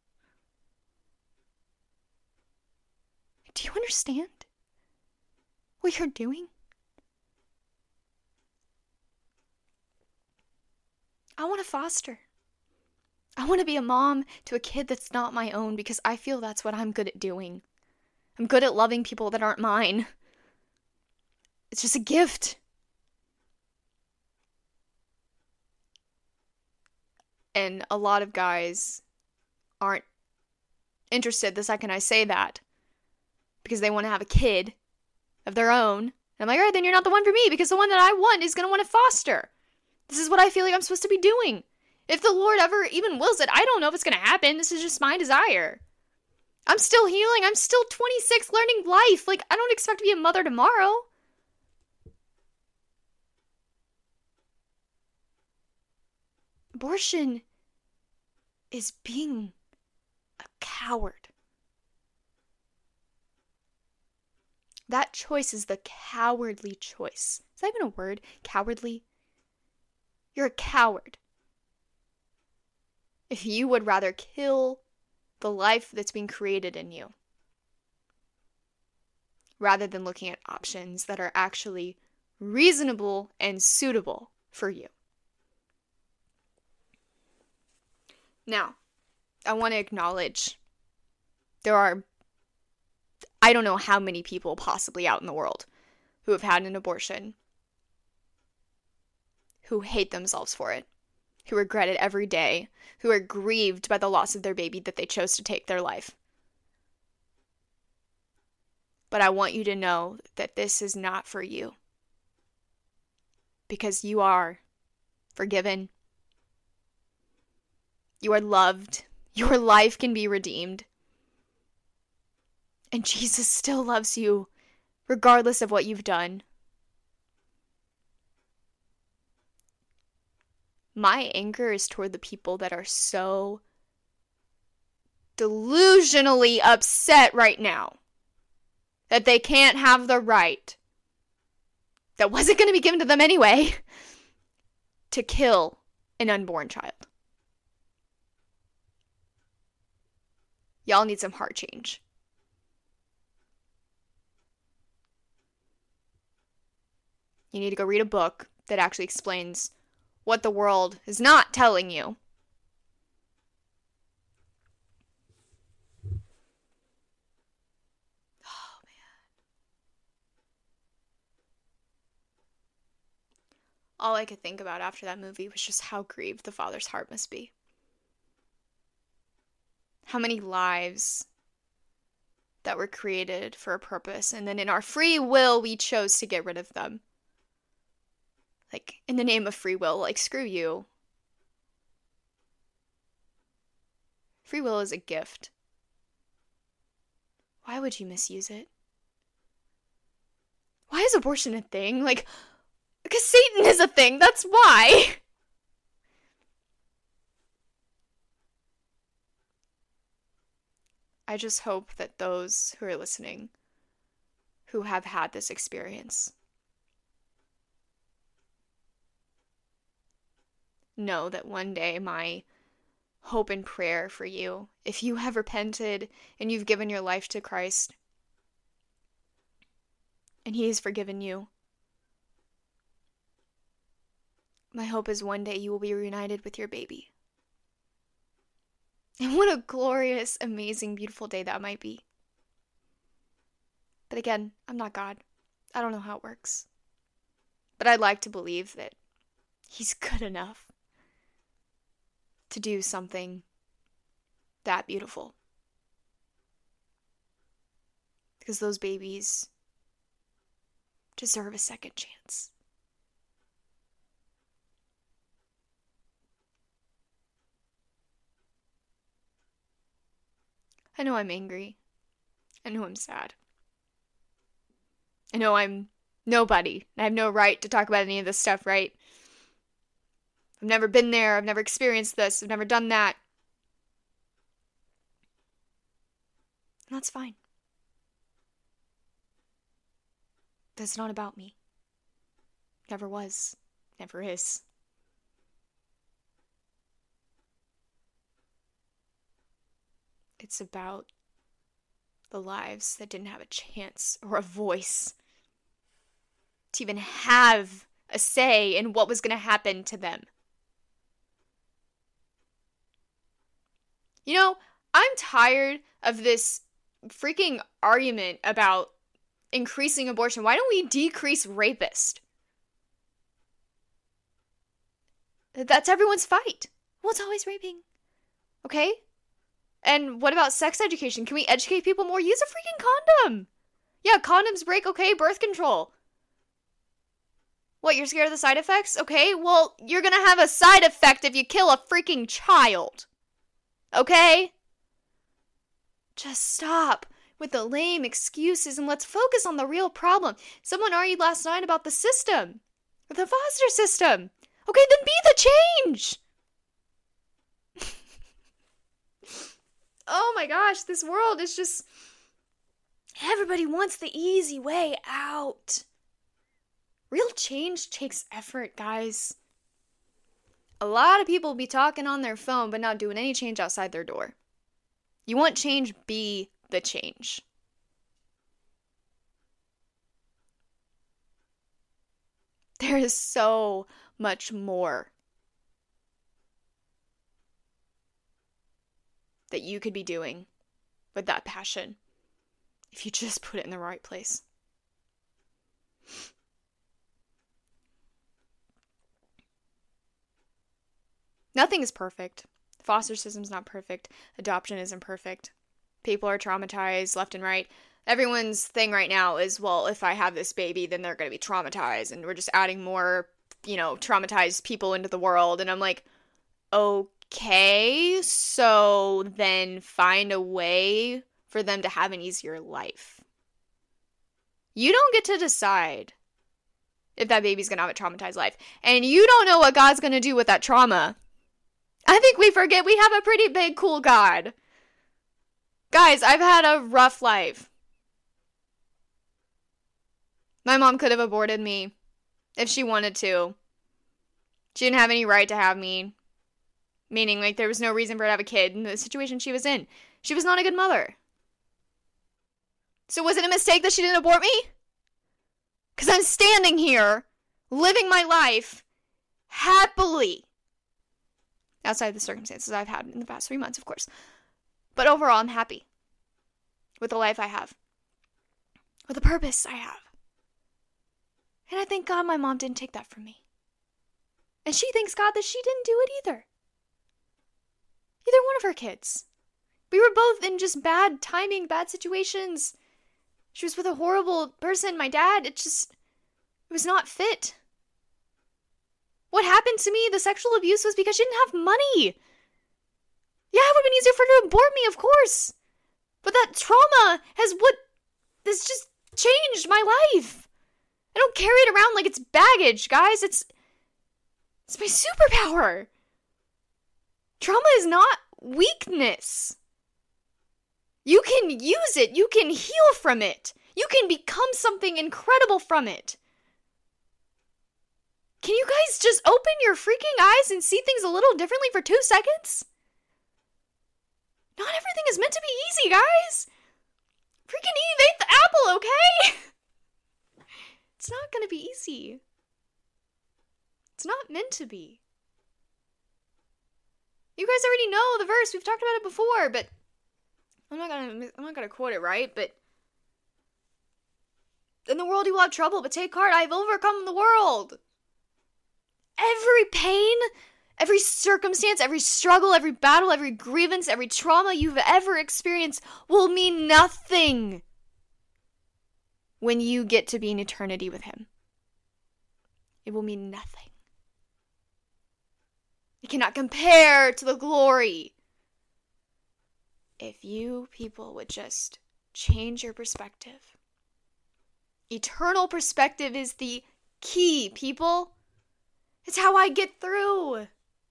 Do you understand what you're doing? I want to foster. I want to be a mom to a kid that's not my own because I feel that's what I'm good at doing. I'm good at loving people that aren't mine. It's just a gift. And a lot of guys aren't interested the second I say that because they want to have a kid of their own. And I'm like, all right, then you're not the one for me because the one that I want is going to want to foster. This is what I feel like I'm supposed to be doing. If the Lord ever even wills it, I don't know if it's going to happen. This is just my desire. I'm still healing. I'm still twenty-six learning life. Like, I don't expect to be a mother tomorrow. Abortion is being a coward. That choice is the cowardly choice. Is that even a word? Cowardly? You're a coward. If you would rather kill the life that's being created in you, rather than looking at options that are actually reasonable and suitable for you. Now, I want to acknowledge there are, I don't know how many people possibly out in the world who have had an abortion, who hate themselves for it, who regret it every day, who are grieved by the loss of their baby that they chose to take their life. But I want you to know that this is not for you. Because you are forgiven. You are loved. Your life can be redeemed. And Jesus still loves you, regardless of what you've done. My anger is toward the people that are so delusionally upset right now that they can't have the right that wasn't going to be given to them anyway to kill an unborn child. Y'all need some heart change. You need to go read a book that actually explains what the world is not telling you. Oh, man. All I could think about after that movie was just how grieved the father's heart must be. How many lives that were created for a purpose, and then in our free will, we chose to get rid of them. Like, in the name of free will, like, screw you. Free will is a gift. Why would you misuse it? Why is abortion a thing? Like, because Satan is a thing, that's why. I just hope that those who are listening, who have had this experience, know that one day my hope and prayer for you, if you have repented and you've given your life to Christ, and He has forgiven you, my hope is one day you will be reunited with your baby. And what a glorious, amazing, beautiful day that might be. But again, I'm not God. I don't know how it works. But I'd like to believe that He's good enough to do something that beautiful. Because those babies deserve a second chance. I know I'm angry. I know I'm sad. I know I'm nobody. I have no right to talk about any of this stuff, right? I've never been there. I've never experienced this. I've never done that. And that's fine. That's not about me. Never was. Never is. It's about the lives that didn't have a chance or a voice to even have a say in what was going to happen to them. You know, I'm tired of this freaking argument about increasing abortion. Why don't we decrease rapists? That's everyone's fight. Well, it's always raping. Okay? And what about sex education? Can we educate people more? Use a freaking condom. Yeah, condoms break. Okay, birth control. What, you're scared of the side effects? Okay, well, you're gonna have a side effect if you kill a freaking child. Okay? Just stop with the lame excuses and let's focus on the real problem. Someone argued last night about the system. The foster system. Okay, then be the change. Oh my gosh, this world is just... Everybody wants the easy way out. Real change takes effort, guys. A lot of people be talking on their phone but not doing any change outside their door. You want change, be the change. There is so much more that you could be doing with that passion if you just put it in the right place. Nothing is perfect. Foster system's not perfect. Adoption isn't perfect. People are traumatized left and right. Everyone's thing right now is, well, if I have this baby, then they're going to be traumatized. And we're just adding more, you know, traumatized people into the world. And I'm like, okay, so then find a way for them to have an easier life. You don't get to decide if that baby's going to have a traumatized life. And you don't know what God's going to do with that trauma. I think we forget we have a pretty big, cool God. Guys, I've had a rough life. My mom could have aborted me if she wanted to. She didn't have any right to have me. Meaning, like, there was no reason for her to have a kid in the situation she was in. She was not a good mother. So was it a mistake that she didn't abort me? Because I'm standing here, living my life, happily. Outside of the circumstances I've had in the past three months, of course. But overall, I'm happy with the life I have. With the purpose I have. And I thank God my mom didn't take that from me. And she thanks God that she didn't do it either. Either one of her kids. We were both in just bad timing, bad situations. She was with a horrible person, my dad. It just, it was not fit. What happened to me, the sexual abuse, was because she didn't have money. Yeah, it would have been easier for her to abort me, of course. But that trauma has what, has just changed my life. I don't carry it around like it's baggage, guys. It's, it's my superpower. Trauma is not weakness. You can use it. You can heal from it. You can become something incredible from it. Can you guys just open your freaking eyes and see things a little differently for two seconds? Not everything is meant to be easy, guys. Freaking Eve ate the apple, okay? It's not gonna be easy. It's not meant to be. You guys already know the verse. We've talked about it before, but I'm not gonna I'm not gonna quote it right, but in the world you will have trouble, but take heart, I have overcome the world. Every pain, every circumstance, every struggle, every battle, every grievance, every trauma you've ever experienced will mean nothing when you get to be in eternity with him. It will mean nothing. It cannot compare to the glory. If you people would just change your perspective. Eternal perspective is the key, people. It's how I get through.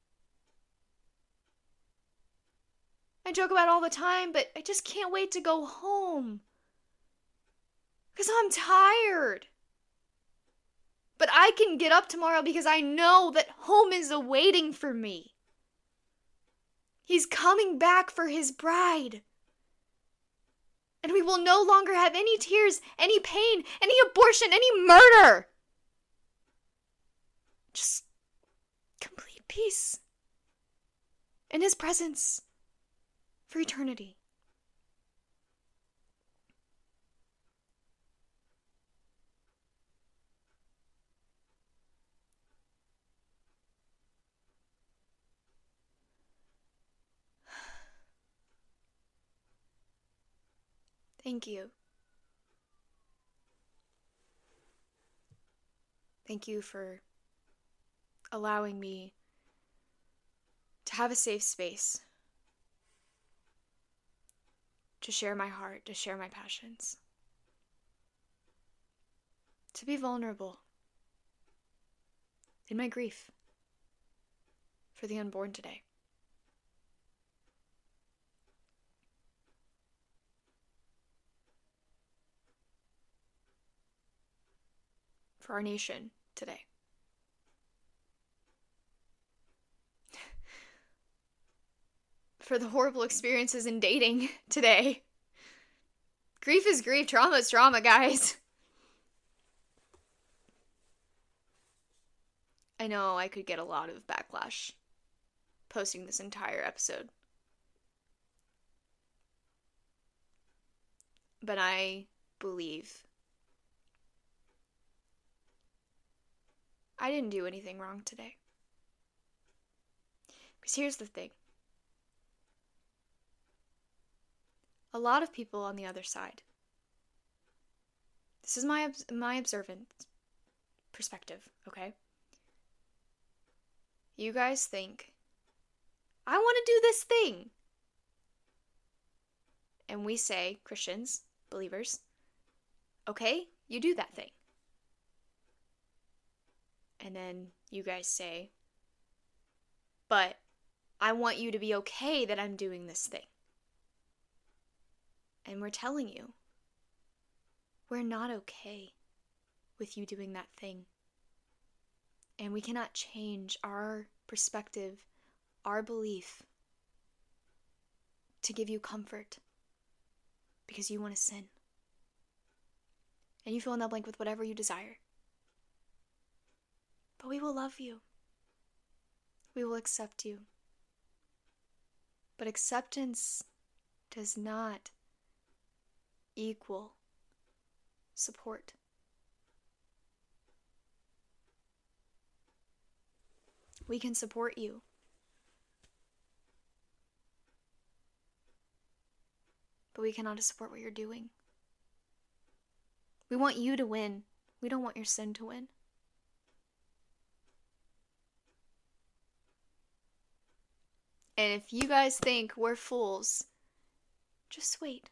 I joke about it all the time, but I just can't wait to go home. Because I'm tired. But I can get up tomorrow because I know that home is awaiting for me. He's coming back for his bride. And we will no longer have any tears, any pain, any abortion, any murder. Just complete peace in his presence. for eternity. Thank you. Thank you for allowing me to have a safe space to share my heart, to share my passions, to be vulnerable in my grief for the unborn today. For our nation today. For the horrible experiences in dating today. Grief is grief, trauma is trauma, guys. I know I could get a lot of backlash posting this entire episode. But I believe I didn't do anything wrong today. Because here's the thing. A lot of people on the other side, this is my my observant perspective, okay? You guys think, I want to do this thing. And we say, Christians, believers, okay, you do that thing. And then you guys say, but I want you to be okay that I'm doing this thing. And we're telling you, we're not okay with you doing that thing. And we cannot change our perspective, our belief, to give you comfort because you want to sin. And you fill in that blank with whatever you desire. But we will love you. We will accept you. But acceptance does not equal support. We can support you. But we cannot support what you're doing. We want you to win. We don't want your sin to win. And if you guys think we're fools, just wait.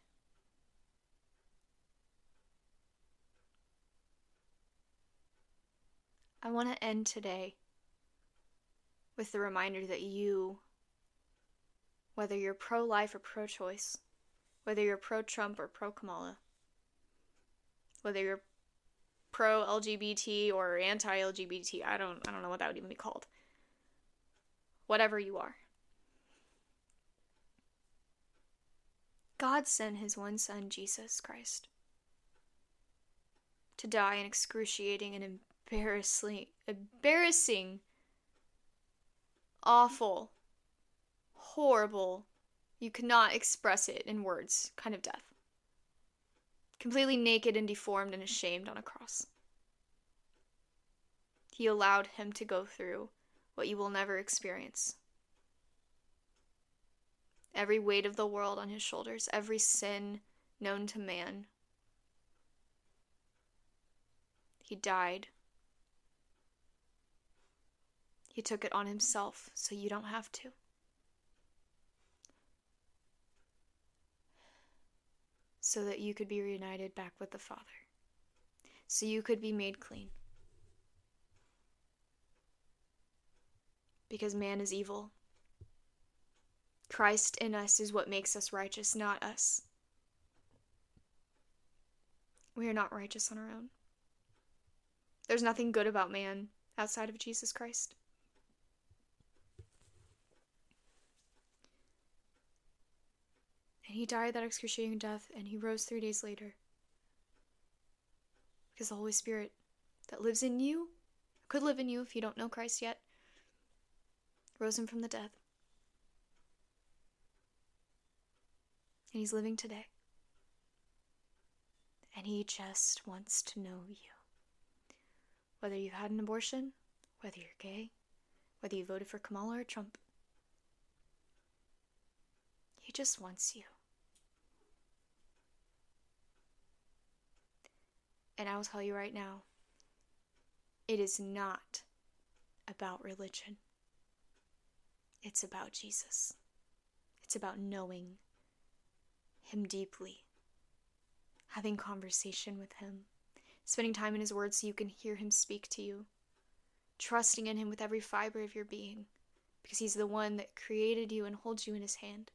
I want to end today with the reminder that you, whether you're pro-life or pro-choice, whether you're pro-Trump or pro-Kamala, whether you're pro-L G B T or anti-L G B T, I don't, I don't know what that would even be called. Whatever you are. God sent his one son, Jesus Christ, to die an excruciating and embarrassing, embarrassing, awful, horrible, you cannot express it in words, kind of death. Completely naked and deformed and ashamed on a cross. He allowed him to go through what you will never experience. Every weight of the world on his shoulders, every sin known to man. He died. He took it on himself so you don't have to. So that you could be reunited back with the Father. So you could be made clean. Because man is evil. Christ in us is what makes us righteous, not us. We are not righteous on our own. There's nothing good about man outside of Jesus Christ. And he died that excruciating death, and he rose three days later. Because the Holy Spirit that lives in you, could live in you if you don't know Christ yet, rose him from the dead. And he's living today. And he just wants to know you. Whether you've had an abortion, whether you're gay, whether you voted for Kamala or Trump. He just wants you. And I will tell you right now, it is not about religion. It's about Jesus. It's about knowing him deeply, having conversation with him, spending time in his word so you can hear him speak to you, trusting in him with every fiber of your being, because he's the one that created you and holds you in his hand.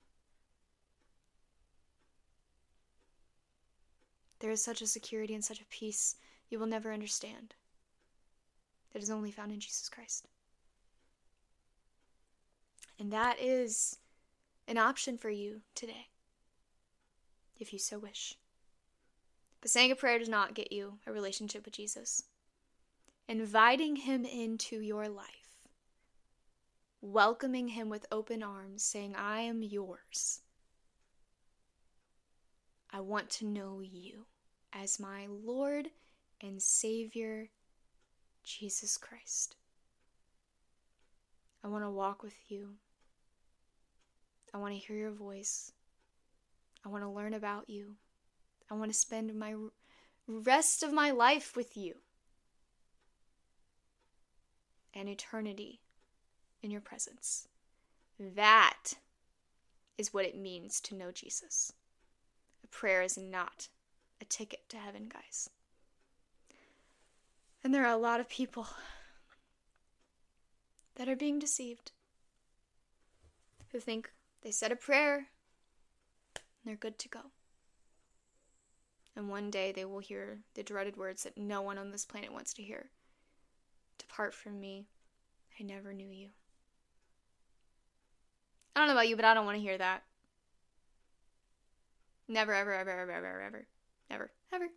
There is such a security and such a peace you will never understand that is only found in Jesus Christ. And that is an option for you today, if you so wish. But saying a prayer does not get you a relationship with Jesus. Inviting him into your life, welcoming him with open arms, saying, I am yours. I want to know you as my Lord and Savior, Jesus Christ. I want to walk with you. I want to hear your voice. I want to learn about you. I want to spend my rest of my life with you. And eternity in your presence. That is what it means to know Jesus. A prayer is not a ticket to heaven, guys. And there are a lot of people that are being deceived, who think they said a prayer and they're good to go. And one day they will hear the dreaded words that no one on this planet wants to hear. Depart from me, I never knew you. I don't know about you, but I don't want to hear that. Never, ever, ever, ever, ever, ever, ever, ever, ever.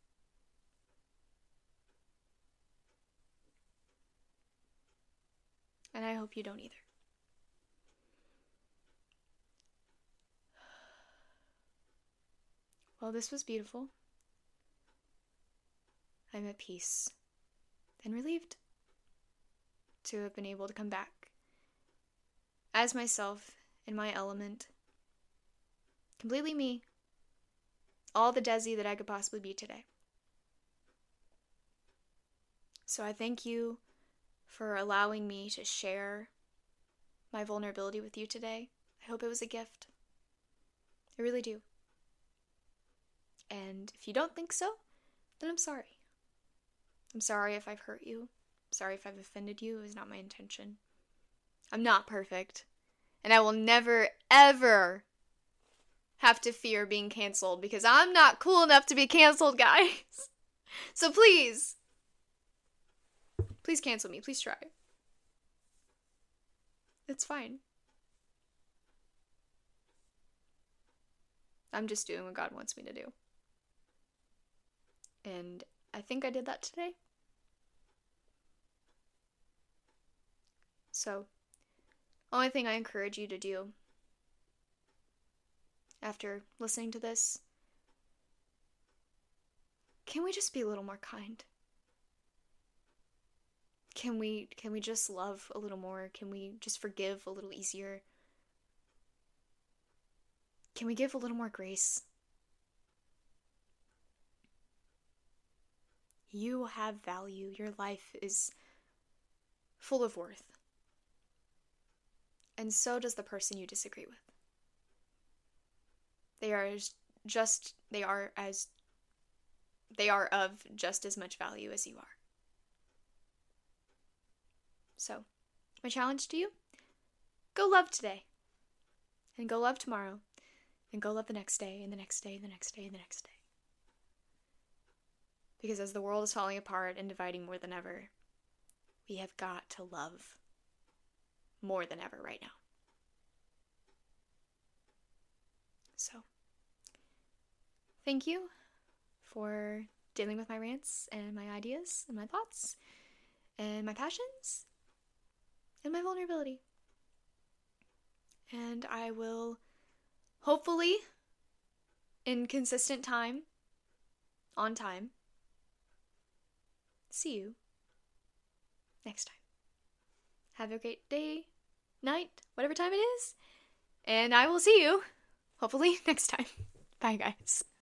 And I hope you don't either. Well, this was beautiful. I'm at peace and relieved to have been able to come back as myself in my element. Completely me. All the Desi that I could possibly be today. So I thank you for allowing me to share my vulnerability with you today. I hope it was a gift. I really do. And if you don't think so, then I'm sorry. I'm sorry if I've hurt you. I'm sorry if I've offended you. It was not my intention. I'm not perfect. And I will never, ever have to fear being canceled because I'm not cool enough to be canceled, guys. So please, please cancel me. Please try. It's fine. I'm just doing what God wants me to do. And I think I did that today. So, only thing I encourage you to do after listening to this, can we just be a little more kind? Can we can we just love a little more? Can we just forgive a little easier? Can we give a little more grace? You have value. Your life is full of worth. And so does the person you disagree with. They are just, they are as, they are of just as much value as you are. So, my challenge to you, go love today. And go love tomorrow. And go love the next day, and the next day, and the next day, and the next day. Because as the world is falling apart and dividing more than ever, we have got to love more than ever right now. So, thank you for dealing with my rants and my ideas and my thoughts and my passions and my vulnerability. And I will hopefully in consistent time, on time. See you next time. Have a great day, night, whatever time it is. And I will see you, hopefully, next time. Bye, guys.